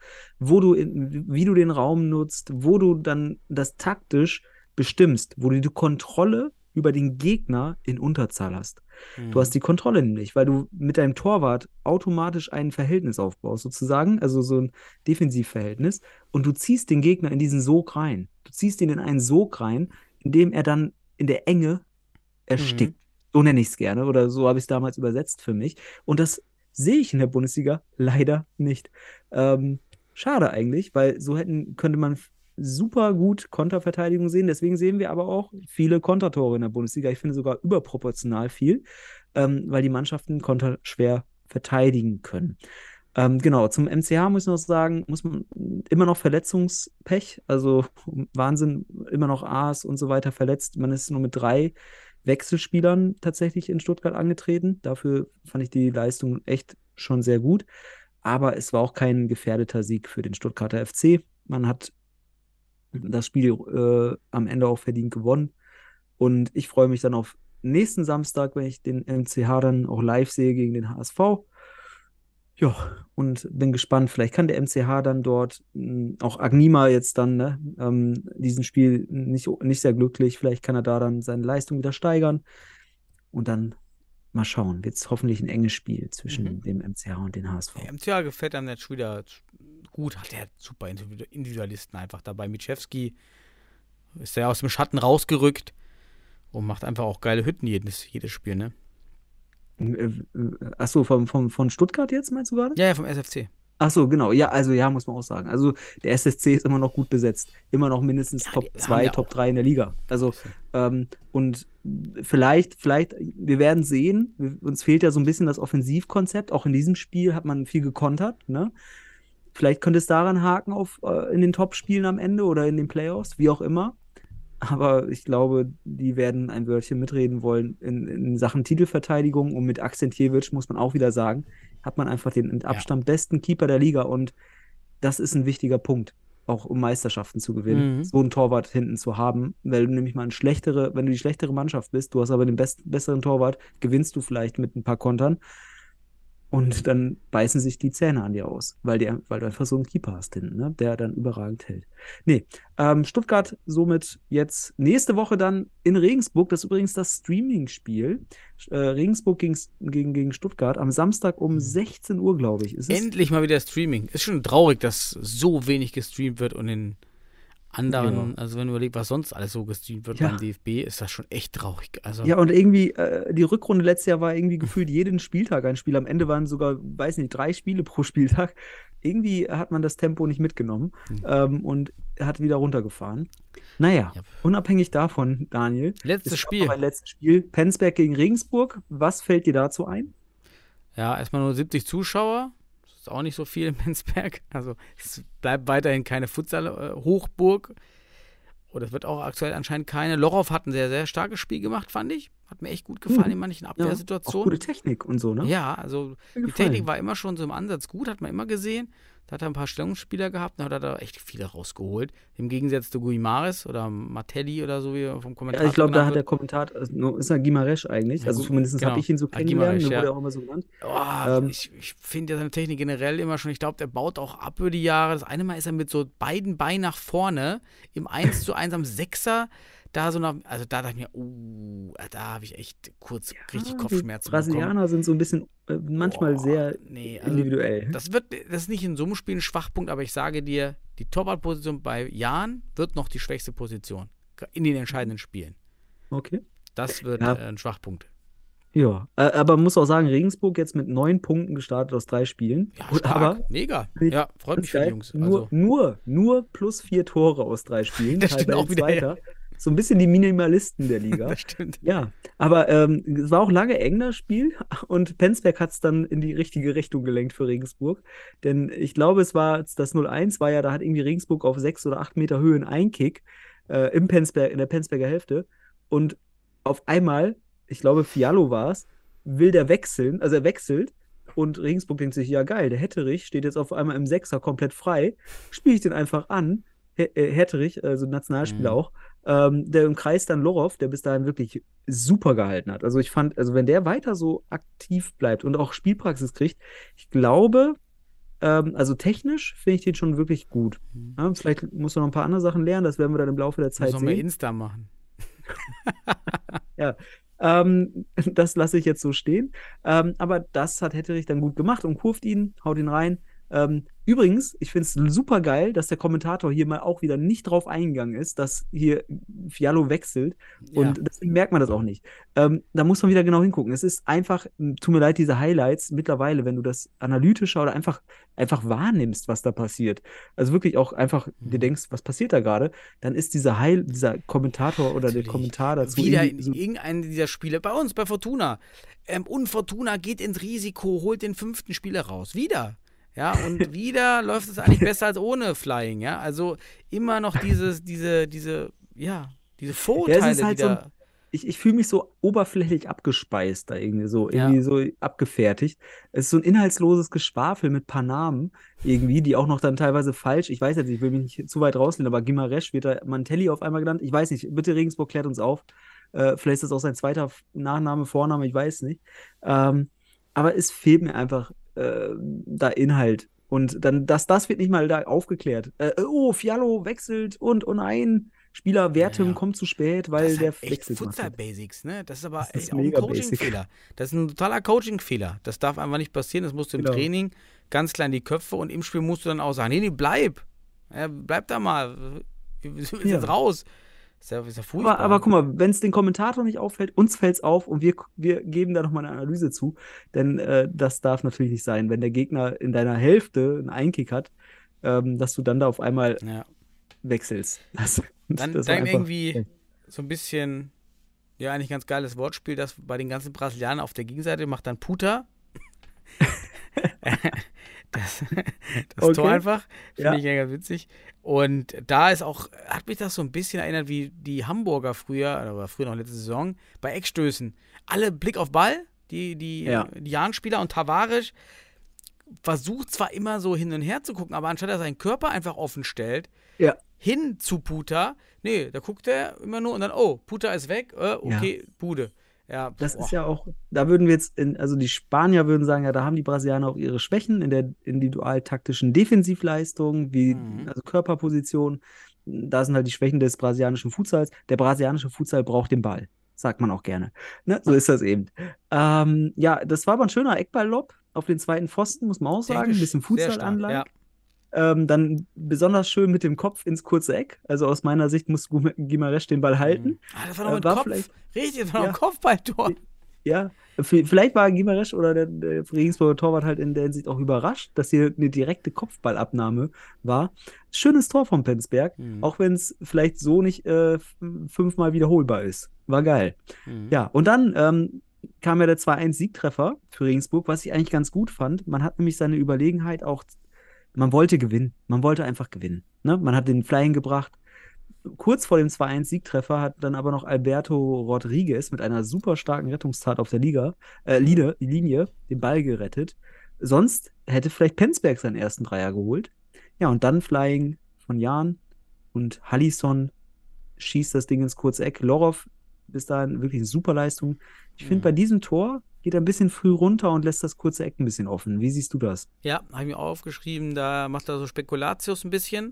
wie du den Raum nutzt, wo du dann das taktisch bestimmst, wo du die Kontrolle über den Gegner in Unterzahl hast. Du hast die Kontrolle nämlich, weil du mit deinem Torwart automatisch ein Verhältnis aufbaust, sozusagen, also so ein Defensivverhältnis, und du ziehst den Gegner in diesen Sog rein. Du ziehst ihn in einen Sog rein, in dem er dann in der Enge erstickt. So nenne ich es gerne, oder so habe ich es damals übersetzt für mich. Und das sehe ich in der Bundesliga leider nicht. Schade eigentlich, weil so könnte man super gut Konterverteidigung sehen. Deswegen sehen wir aber auch viele Kontertore in der Bundesliga. Ich finde sogar überproportional viel, weil die Mannschaften Konter schwer verteidigen können. Genau, zum MCH muss ich noch sagen, muss man immer noch Verletzungspech, also Wahnsinn, immer noch A's und so weiter verletzt. Man ist nur mit 3 Wechselspielern tatsächlich in Stuttgart angetreten. Dafür fand ich die Leistung echt schon sehr gut. Aber es war auch kein gefährdeter Sieg für den Stuttgarter FC. Man hat das Spiel am Ende auch verdient gewonnen. Und ich freue mich dann auf nächsten Samstag, wenn ich den MCH dann auch live sehe gegen den HSV. Ja, und bin gespannt. Vielleicht kann der MCH dann dort, auch Agnima jetzt dann, diesen Spiel nicht sehr glücklich. Vielleicht kann er da dann seine Leistung wieder steigern. Und dann mal schauen. Wird es hoffentlich ein enges Spiel zwischen dem MCH und den HSV. Der MCH gefällt einem jetzt schon wieder gut. Hat der super Individualisten einfach dabei. Mitschewski ist ja aus dem Schatten rausgerückt und macht einfach auch geile Hütten jedes Spiel, ne? Achso, von Stuttgart jetzt, meinst du gerade? Ja, vom SFC. Achso, genau. Ja, also ja, muss man auch sagen. Also der SSC ist immer noch gut besetzt. Immer noch mindestens Top 2, Top 3 in der Liga. Also, und vielleicht, wir werden sehen, uns fehlt ja so ein bisschen das Offensivkonzept. Auch in diesem Spiel hat man viel gekontert, ne? Vielleicht könnte es daran haken in den Top-Spielen am Ende oder in den Playoffs, wie auch immer. Aber ich glaube, die werden ein Wörtchen mitreden wollen in Sachen Titelverteidigung. Und mit Aksintiewicz, muss man auch wieder sagen, hat man einfach den mit Abstand besten Keeper der Liga. Und das ist ein wichtiger Punkt, auch um Meisterschaften zu gewinnen, so einen Torwart hinten zu haben. Weil du nämlich mal wenn du die schlechtere Mannschaft bist, du hast aber den besseren Torwart, gewinnst du vielleicht mit ein paar Kontern. Und dann beißen sich die Zähne an dir aus, weil du einfach so einen Keeper hast hinten, ne, der dann überragend hält. Nee, Stuttgart somit jetzt nächste Woche dann in Regensburg. Das ist übrigens das Streaming-Spiel. Regensburg gegen Stuttgart am Samstag um 16 Uhr, glaube ich. Ist es? Endlich mal wieder Streaming. Ist schon traurig, dass so wenig gestreamt wird und in anderen, also wenn du überlegst, was sonst alles so gestreamt wird beim DFB, ist das schon echt traurig. Also ja, und irgendwie, die Rückrunde letztes Jahr war irgendwie gefühlt jeden Spieltag ein Spiel. Am Ende waren sogar, weiß nicht, 3 Spiele pro Spieltag. Irgendwie hat man das Tempo nicht mitgenommen und hat wieder runtergefahren. Naja, unabhängig davon, Daniel. Letztes Spiel. Penzberg gegen Regensburg. Was fällt dir dazu ein? Ja, erstmal nur 70 Zuschauer. Auch nicht so viel in Penzberg. Also es bleibt weiterhin keine Futsal-Hochburg. Oder es wird auch aktuell anscheinend keine. Lorow hat ein sehr, sehr starkes Spiel gemacht, fand ich. Hat mir echt gut gefallen in manchen Abwehrsituationen. Auch gute Technik und so, ne? Ja, also die Technik war immer schon so im Ansatz gut, hat man immer gesehen. Da hat er ein paar Stellungsspieler gehabt, da hat er da echt viele rausgeholt. Im Gegensatz zu Guimares oder Martelli oder so, wie er vom Kommentator ich glaube, da hat der Kommentator, ist er Guimares eigentlich, also zumindest habe ich ihn so kennengelernt, wurde er auch immer so genannt. Ich finde ja seine Technik generell immer schon, ich glaube, der baut auch ab über die Jahre. Das eine Mal ist er mit so beiden Beinen nach vorne im 1:1 am Sechser, da so also da dachte ich mir, da habe ich echt kurz richtig Kopfschmerzen bekommen. Brasilianer sind so ein bisschen manchmal sehr individuell. Das ist nicht in so einem Spiel ein Schwachpunkt, aber ich sage dir, die Torwartposition bei Jan wird noch die schwächste Position in den entscheidenden Spielen. Okay. Das wird ein Schwachpunkt. Ja, aber man muss auch sagen, Regensburg jetzt mit 9 Punkten gestartet aus 3 Spielen. Ja, Und stark, aber mega. finde ich Ja, freut mich für die geil, Jungs. nur, Also, nur plus 4 Tore aus 3 Spielen, Das stimmt auch wieder, Tabellenzweiter. So ein bisschen die Minimalisten der Liga. das stimmt. Ja, aber es war auch lange eng das Spiel und Penzberg hat es dann in die richtige Richtung gelenkt für Regensburg. Denn ich glaube, es war das 0-1 war ja, da hat irgendwie Regensburg auf 6 oder 8 Meter Höhe einen Einkick in der Penzberger Hälfte. Und auf einmal, ich glaube, Fiallo war es, will der wechseln, also er wechselt und Regensburg denkt sich, ja geil, der Hetterich steht jetzt auf einmal im Sechser komplett frei, spiele ich den einfach an. Hetterich, also Nationalspieler auch, der im Kreis dann Lorov, der bis dahin wirklich super gehalten hat. Also ich fand, also wenn der weiter so aktiv bleibt und auch Spielpraxis kriegt, ich glaube, also technisch finde ich den schon wirklich gut. Ja, vielleicht muss er noch ein paar andere Sachen lernen, das werden wir dann im Laufe der Muss Zeit noch mehr sehen. Insta machen. Ja, das lasse ich jetzt so stehen. Aber das hat Hetterich dann gut gemacht und kurvt ihn, haut ihn rein. Übrigens, ich finde es super geil, dass der Kommentator hier mal auch wieder nicht drauf eingegangen ist, dass hier Fiallo wechselt. Und Ja. deswegen merkt man das auch nicht. Da muss man wieder genau hingucken. Es ist einfach, tut mir leid, diese Highlights mittlerweile, wenn du das analytischer oder einfach wahrnimmst, was da passiert. Also wirklich auch einfach dir denkst, was passiert da gerade, dann ist dieser Kommentator oder der Natürlich. Kommentar dazu Wieder irgendwie in so, irgendeinen dieser Spiele, bei uns, bei Fortuna. Und Fortuna geht ins Risiko, holt den 5. Spieler raus. Wieder. Ja, und wieder läuft es eigentlich besser als ohne Flying, ja. Also immer noch diese Vorurteile, ja, es ist halt die so, da. ich fühle mich so oberflächlich abgespeist da Ja. irgendwie so abgefertigt. Es ist so ein inhaltsloses Geschwafel mit paar Namen irgendwie, die auch noch dann teilweise falsch, ich weiß jetzt nicht, ich will mich nicht zu weit rauslehnen, aber Gimaresch wird da Mantelli auf einmal genannt. Ich weiß nicht, bitte Regensburg klärt uns auf. Vielleicht ist das auch sein zweiter Nachname, Vorname, ich weiß nicht. Aber es fehlt mir einfach da Inhalt. Und dann, das wird nicht mal da aufgeklärt. Oh, Fiallo wechselt und oh nein, Spieler Wertem Ja. kommt zu spät, Das weil ist der halt echt wechselt. Futsal-Basics, ne? Das ist aber Das ist echt auch ein mega basic. Coaching-Fehler. Das ist ein totaler Coaching-Fehler. Das darf einfach nicht passieren. Das musst du im Genau. Training ganz klein die Köpfe und im Spiel musst du dann auch sagen, nee, bleib. Ja, bleib da mal. Wir sind Ja. jetzt raus. Ist ja furchtbar. Aber guck mal, wenn es den Kommentator nicht auffällt, uns fällt es auf und wir geben da nochmal eine Analyse zu. Denn das darf natürlich nicht sein, wenn der Gegner in deiner Hälfte einen Einkick hat, dass du dann da auf einmal Ja. wechselst. Dann war einfach- irgendwie so ein bisschen, ja, eigentlich ganz geiles Wortspiel, das bei den ganzen Brasilianern auf der Gegenseite macht dann Puta. das Okay. Tor einfach, finde Ja. ich ja ganz witzig. Und da ist auch, hat mich das so ein bisschen erinnert, wie die Hamburger früher, oder früher noch letzte Saison, bei Eckstößen. Alle Blick auf Ball, die Ja. Jahn-Spieler und Tavares versucht zwar immer so hin und her zu gucken, aber anstatt er seinen Körper einfach offen stellt, Ja. hin zu Puta, nee, da guckt er immer nur und dann, oh, Puta ist weg, okay, Bude. Ja, Das boah. ist ja auch, da würden wir jetzt, also die Spanier würden sagen, ja, da haben die Brasilianer auch ihre Schwächen in der individual-taktischen Defensivleistung, wie also Körperposition. Da sind halt die Schwächen des brasilianischen Futsals. Der brasilianische Futsal braucht den Ball, sagt man auch gerne. Ne? So ist das eben. Ja, das war aber ein schöner Eckball-Lob auf den zweiten Pfosten, muss man auch sagen. Ein bisschen Technisch sehr stark, Futsal-Anlag. ja. Dann besonders schön mit dem Kopf ins kurze Eck. Also aus meiner Sicht muss Gimaresch den Ball halten. Das war noch mit war Kopf. vielleicht- Richtig, das war noch Ja. ein Kopfballtor. Ja, vielleicht war Gimaresch oder der Regensburger Torwart halt in der Hinsicht auch überrascht, dass hier eine direkte Kopfballabnahme war. Schönes Tor vom Penzberg, auch wenn es vielleicht so nicht 5-mal wiederholbar ist. War geil. Ja, und dann kam ja der 2-1-Siegtreffer für Regensburg, was ich eigentlich ganz gut fand. Man hat nämlich seine Überlegenheit auch, man wollte gewinnen. Man wollte einfach gewinnen. Ne? Man hat den Flying gebracht. Kurz vor dem 2-1-Siegtreffer hat dann aber noch Alberto Rodriguez mit einer super starken Rettungstat auf der Linie den Ball gerettet. Sonst hätte vielleicht Penzberg seinen ersten Dreier geholt. Ja, und dann Flying von Jan und Hallison schießt das Ding ins kurze Eck. Lorov bis dahin wirklich eine super Leistung. Ich finde, bei diesem Tor geht er ein bisschen früh runter und lässt das kurze Eck ein bisschen offen. Wie siehst du das? Ja, habe ich mir auch aufgeschrieben, da macht er so Spekulatius ein bisschen.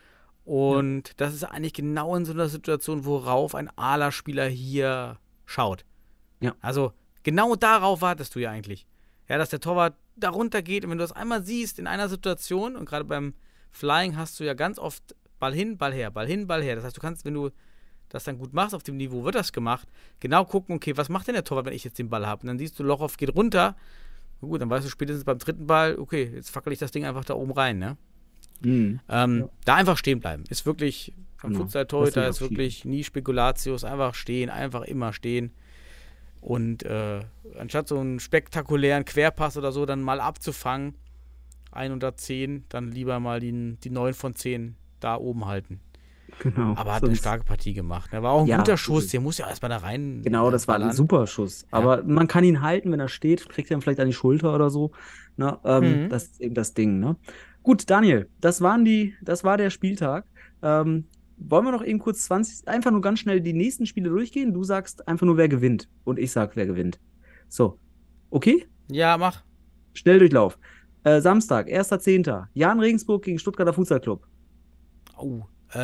Und das ist eigentlich genau in so einer Situation, worauf ein ALA-Spieler hier schaut. Ja. Also genau darauf wartest du ja eigentlich. Ja, dass der Torwart da runter geht und wenn du das einmal siehst in einer Situation und gerade beim Flying hast du ja ganz oft Ball hin, Ball her, Ball hin, Ball her. Das heißt, du kannst, wenn du das dann gut machst, auf dem Niveau wird das gemacht, genau gucken, okay, was macht denn der Torwart, wenn ich jetzt den Ball habe? Und dann siehst du, Lochow geht runter. Gut, dann weißt du spätestens beim dritten Ball, okay, jetzt fackel ich das Ding einfach da oben rein, ne? Da einfach stehen bleiben. Ist wirklich, am Futsal-Torhüter ist wirklich nie Spekulatius, einfach stehen, einfach immer stehen. Und anstatt so einen spektakulären Querpass oder so dann mal abzufangen, 110, dann lieber mal die 9 von 10 da oben halten. Genau. Aber hat eine starke Partie gemacht. Ne? War auch ein guter Schuss, der muss ja erstmal da rein. Genau, das war ein super Schuss. Aber man kann ihn halten, wenn er steht, kriegt er ihn vielleicht an die Schulter oder so. Ne? Das ist eben das Ding, ne? Gut, Daniel, das war der Spieltag. Wollen wir noch eben kurz einfach nur ganz schnell die nächsten Spiele durchgehen? Du sagst einfach nur, wer gewinnt. Und ich sag, wer gewinnt. So. Okay? Ja, mach. Schnelldurchlauf. Samstag, 1.10. Jahn Regensburg gegen Stuttgarter Futsal Club. Oh,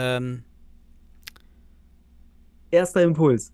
Erster Impuls.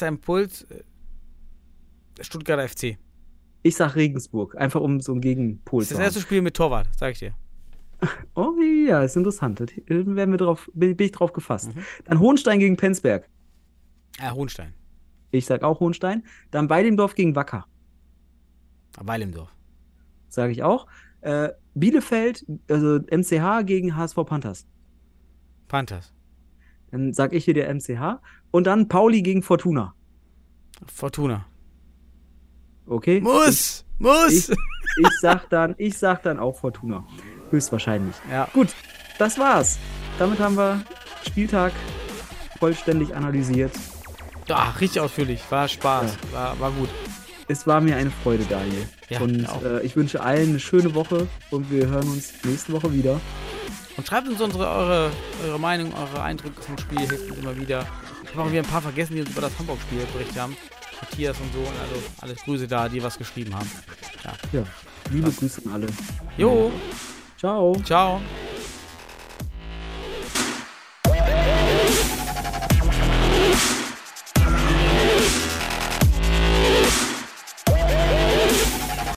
Stuttgarter FC. Ich sag Regensburg, einfach um so einen Gegenpol Das zu ist das haben. erste Spiel mit Torwart, sag ich dir. Oh ja, ist interessant. Bin ich drauf gefasst. Dann Hohenstein gegen Penzberg. Hohenstein. Ich sag auch Hohenstein. Dann Weilendorf gegen Wacker. Weilendorf. Sage ich auch. Bielefeld, also MCH gegen HSV Panthers. Panthers. Dann sag ich hier der MCH. Und dann Pauli gegen Fortuna. Fortuna. Okay? Muss! Ich sag dann auch Fortuna. Höchstwahrscheinlich. Ja. Gut, das war's. Damit haben wir Spieltag vollständig analysiert. Richtig ausführlich. War Spaß. Ja. War gut. Es war mir eine Freude, Daniel. Ja, und ich wünsche allen eine schöne Woche und wir hören uns nächste Woche wieder. Und schreibt uns eure Meinung, eure Eindrücke vom Spiel, hilft uns immer wieder. Ich habe auch wieder ein paar vergessen, die uns über das Hamburg-Spiel berichtet haben. Matthias und so, und also alles Grüße da, die was geschrieben haben. Ja, liebe Grüße an alle. Jo. Ciao. Ciao.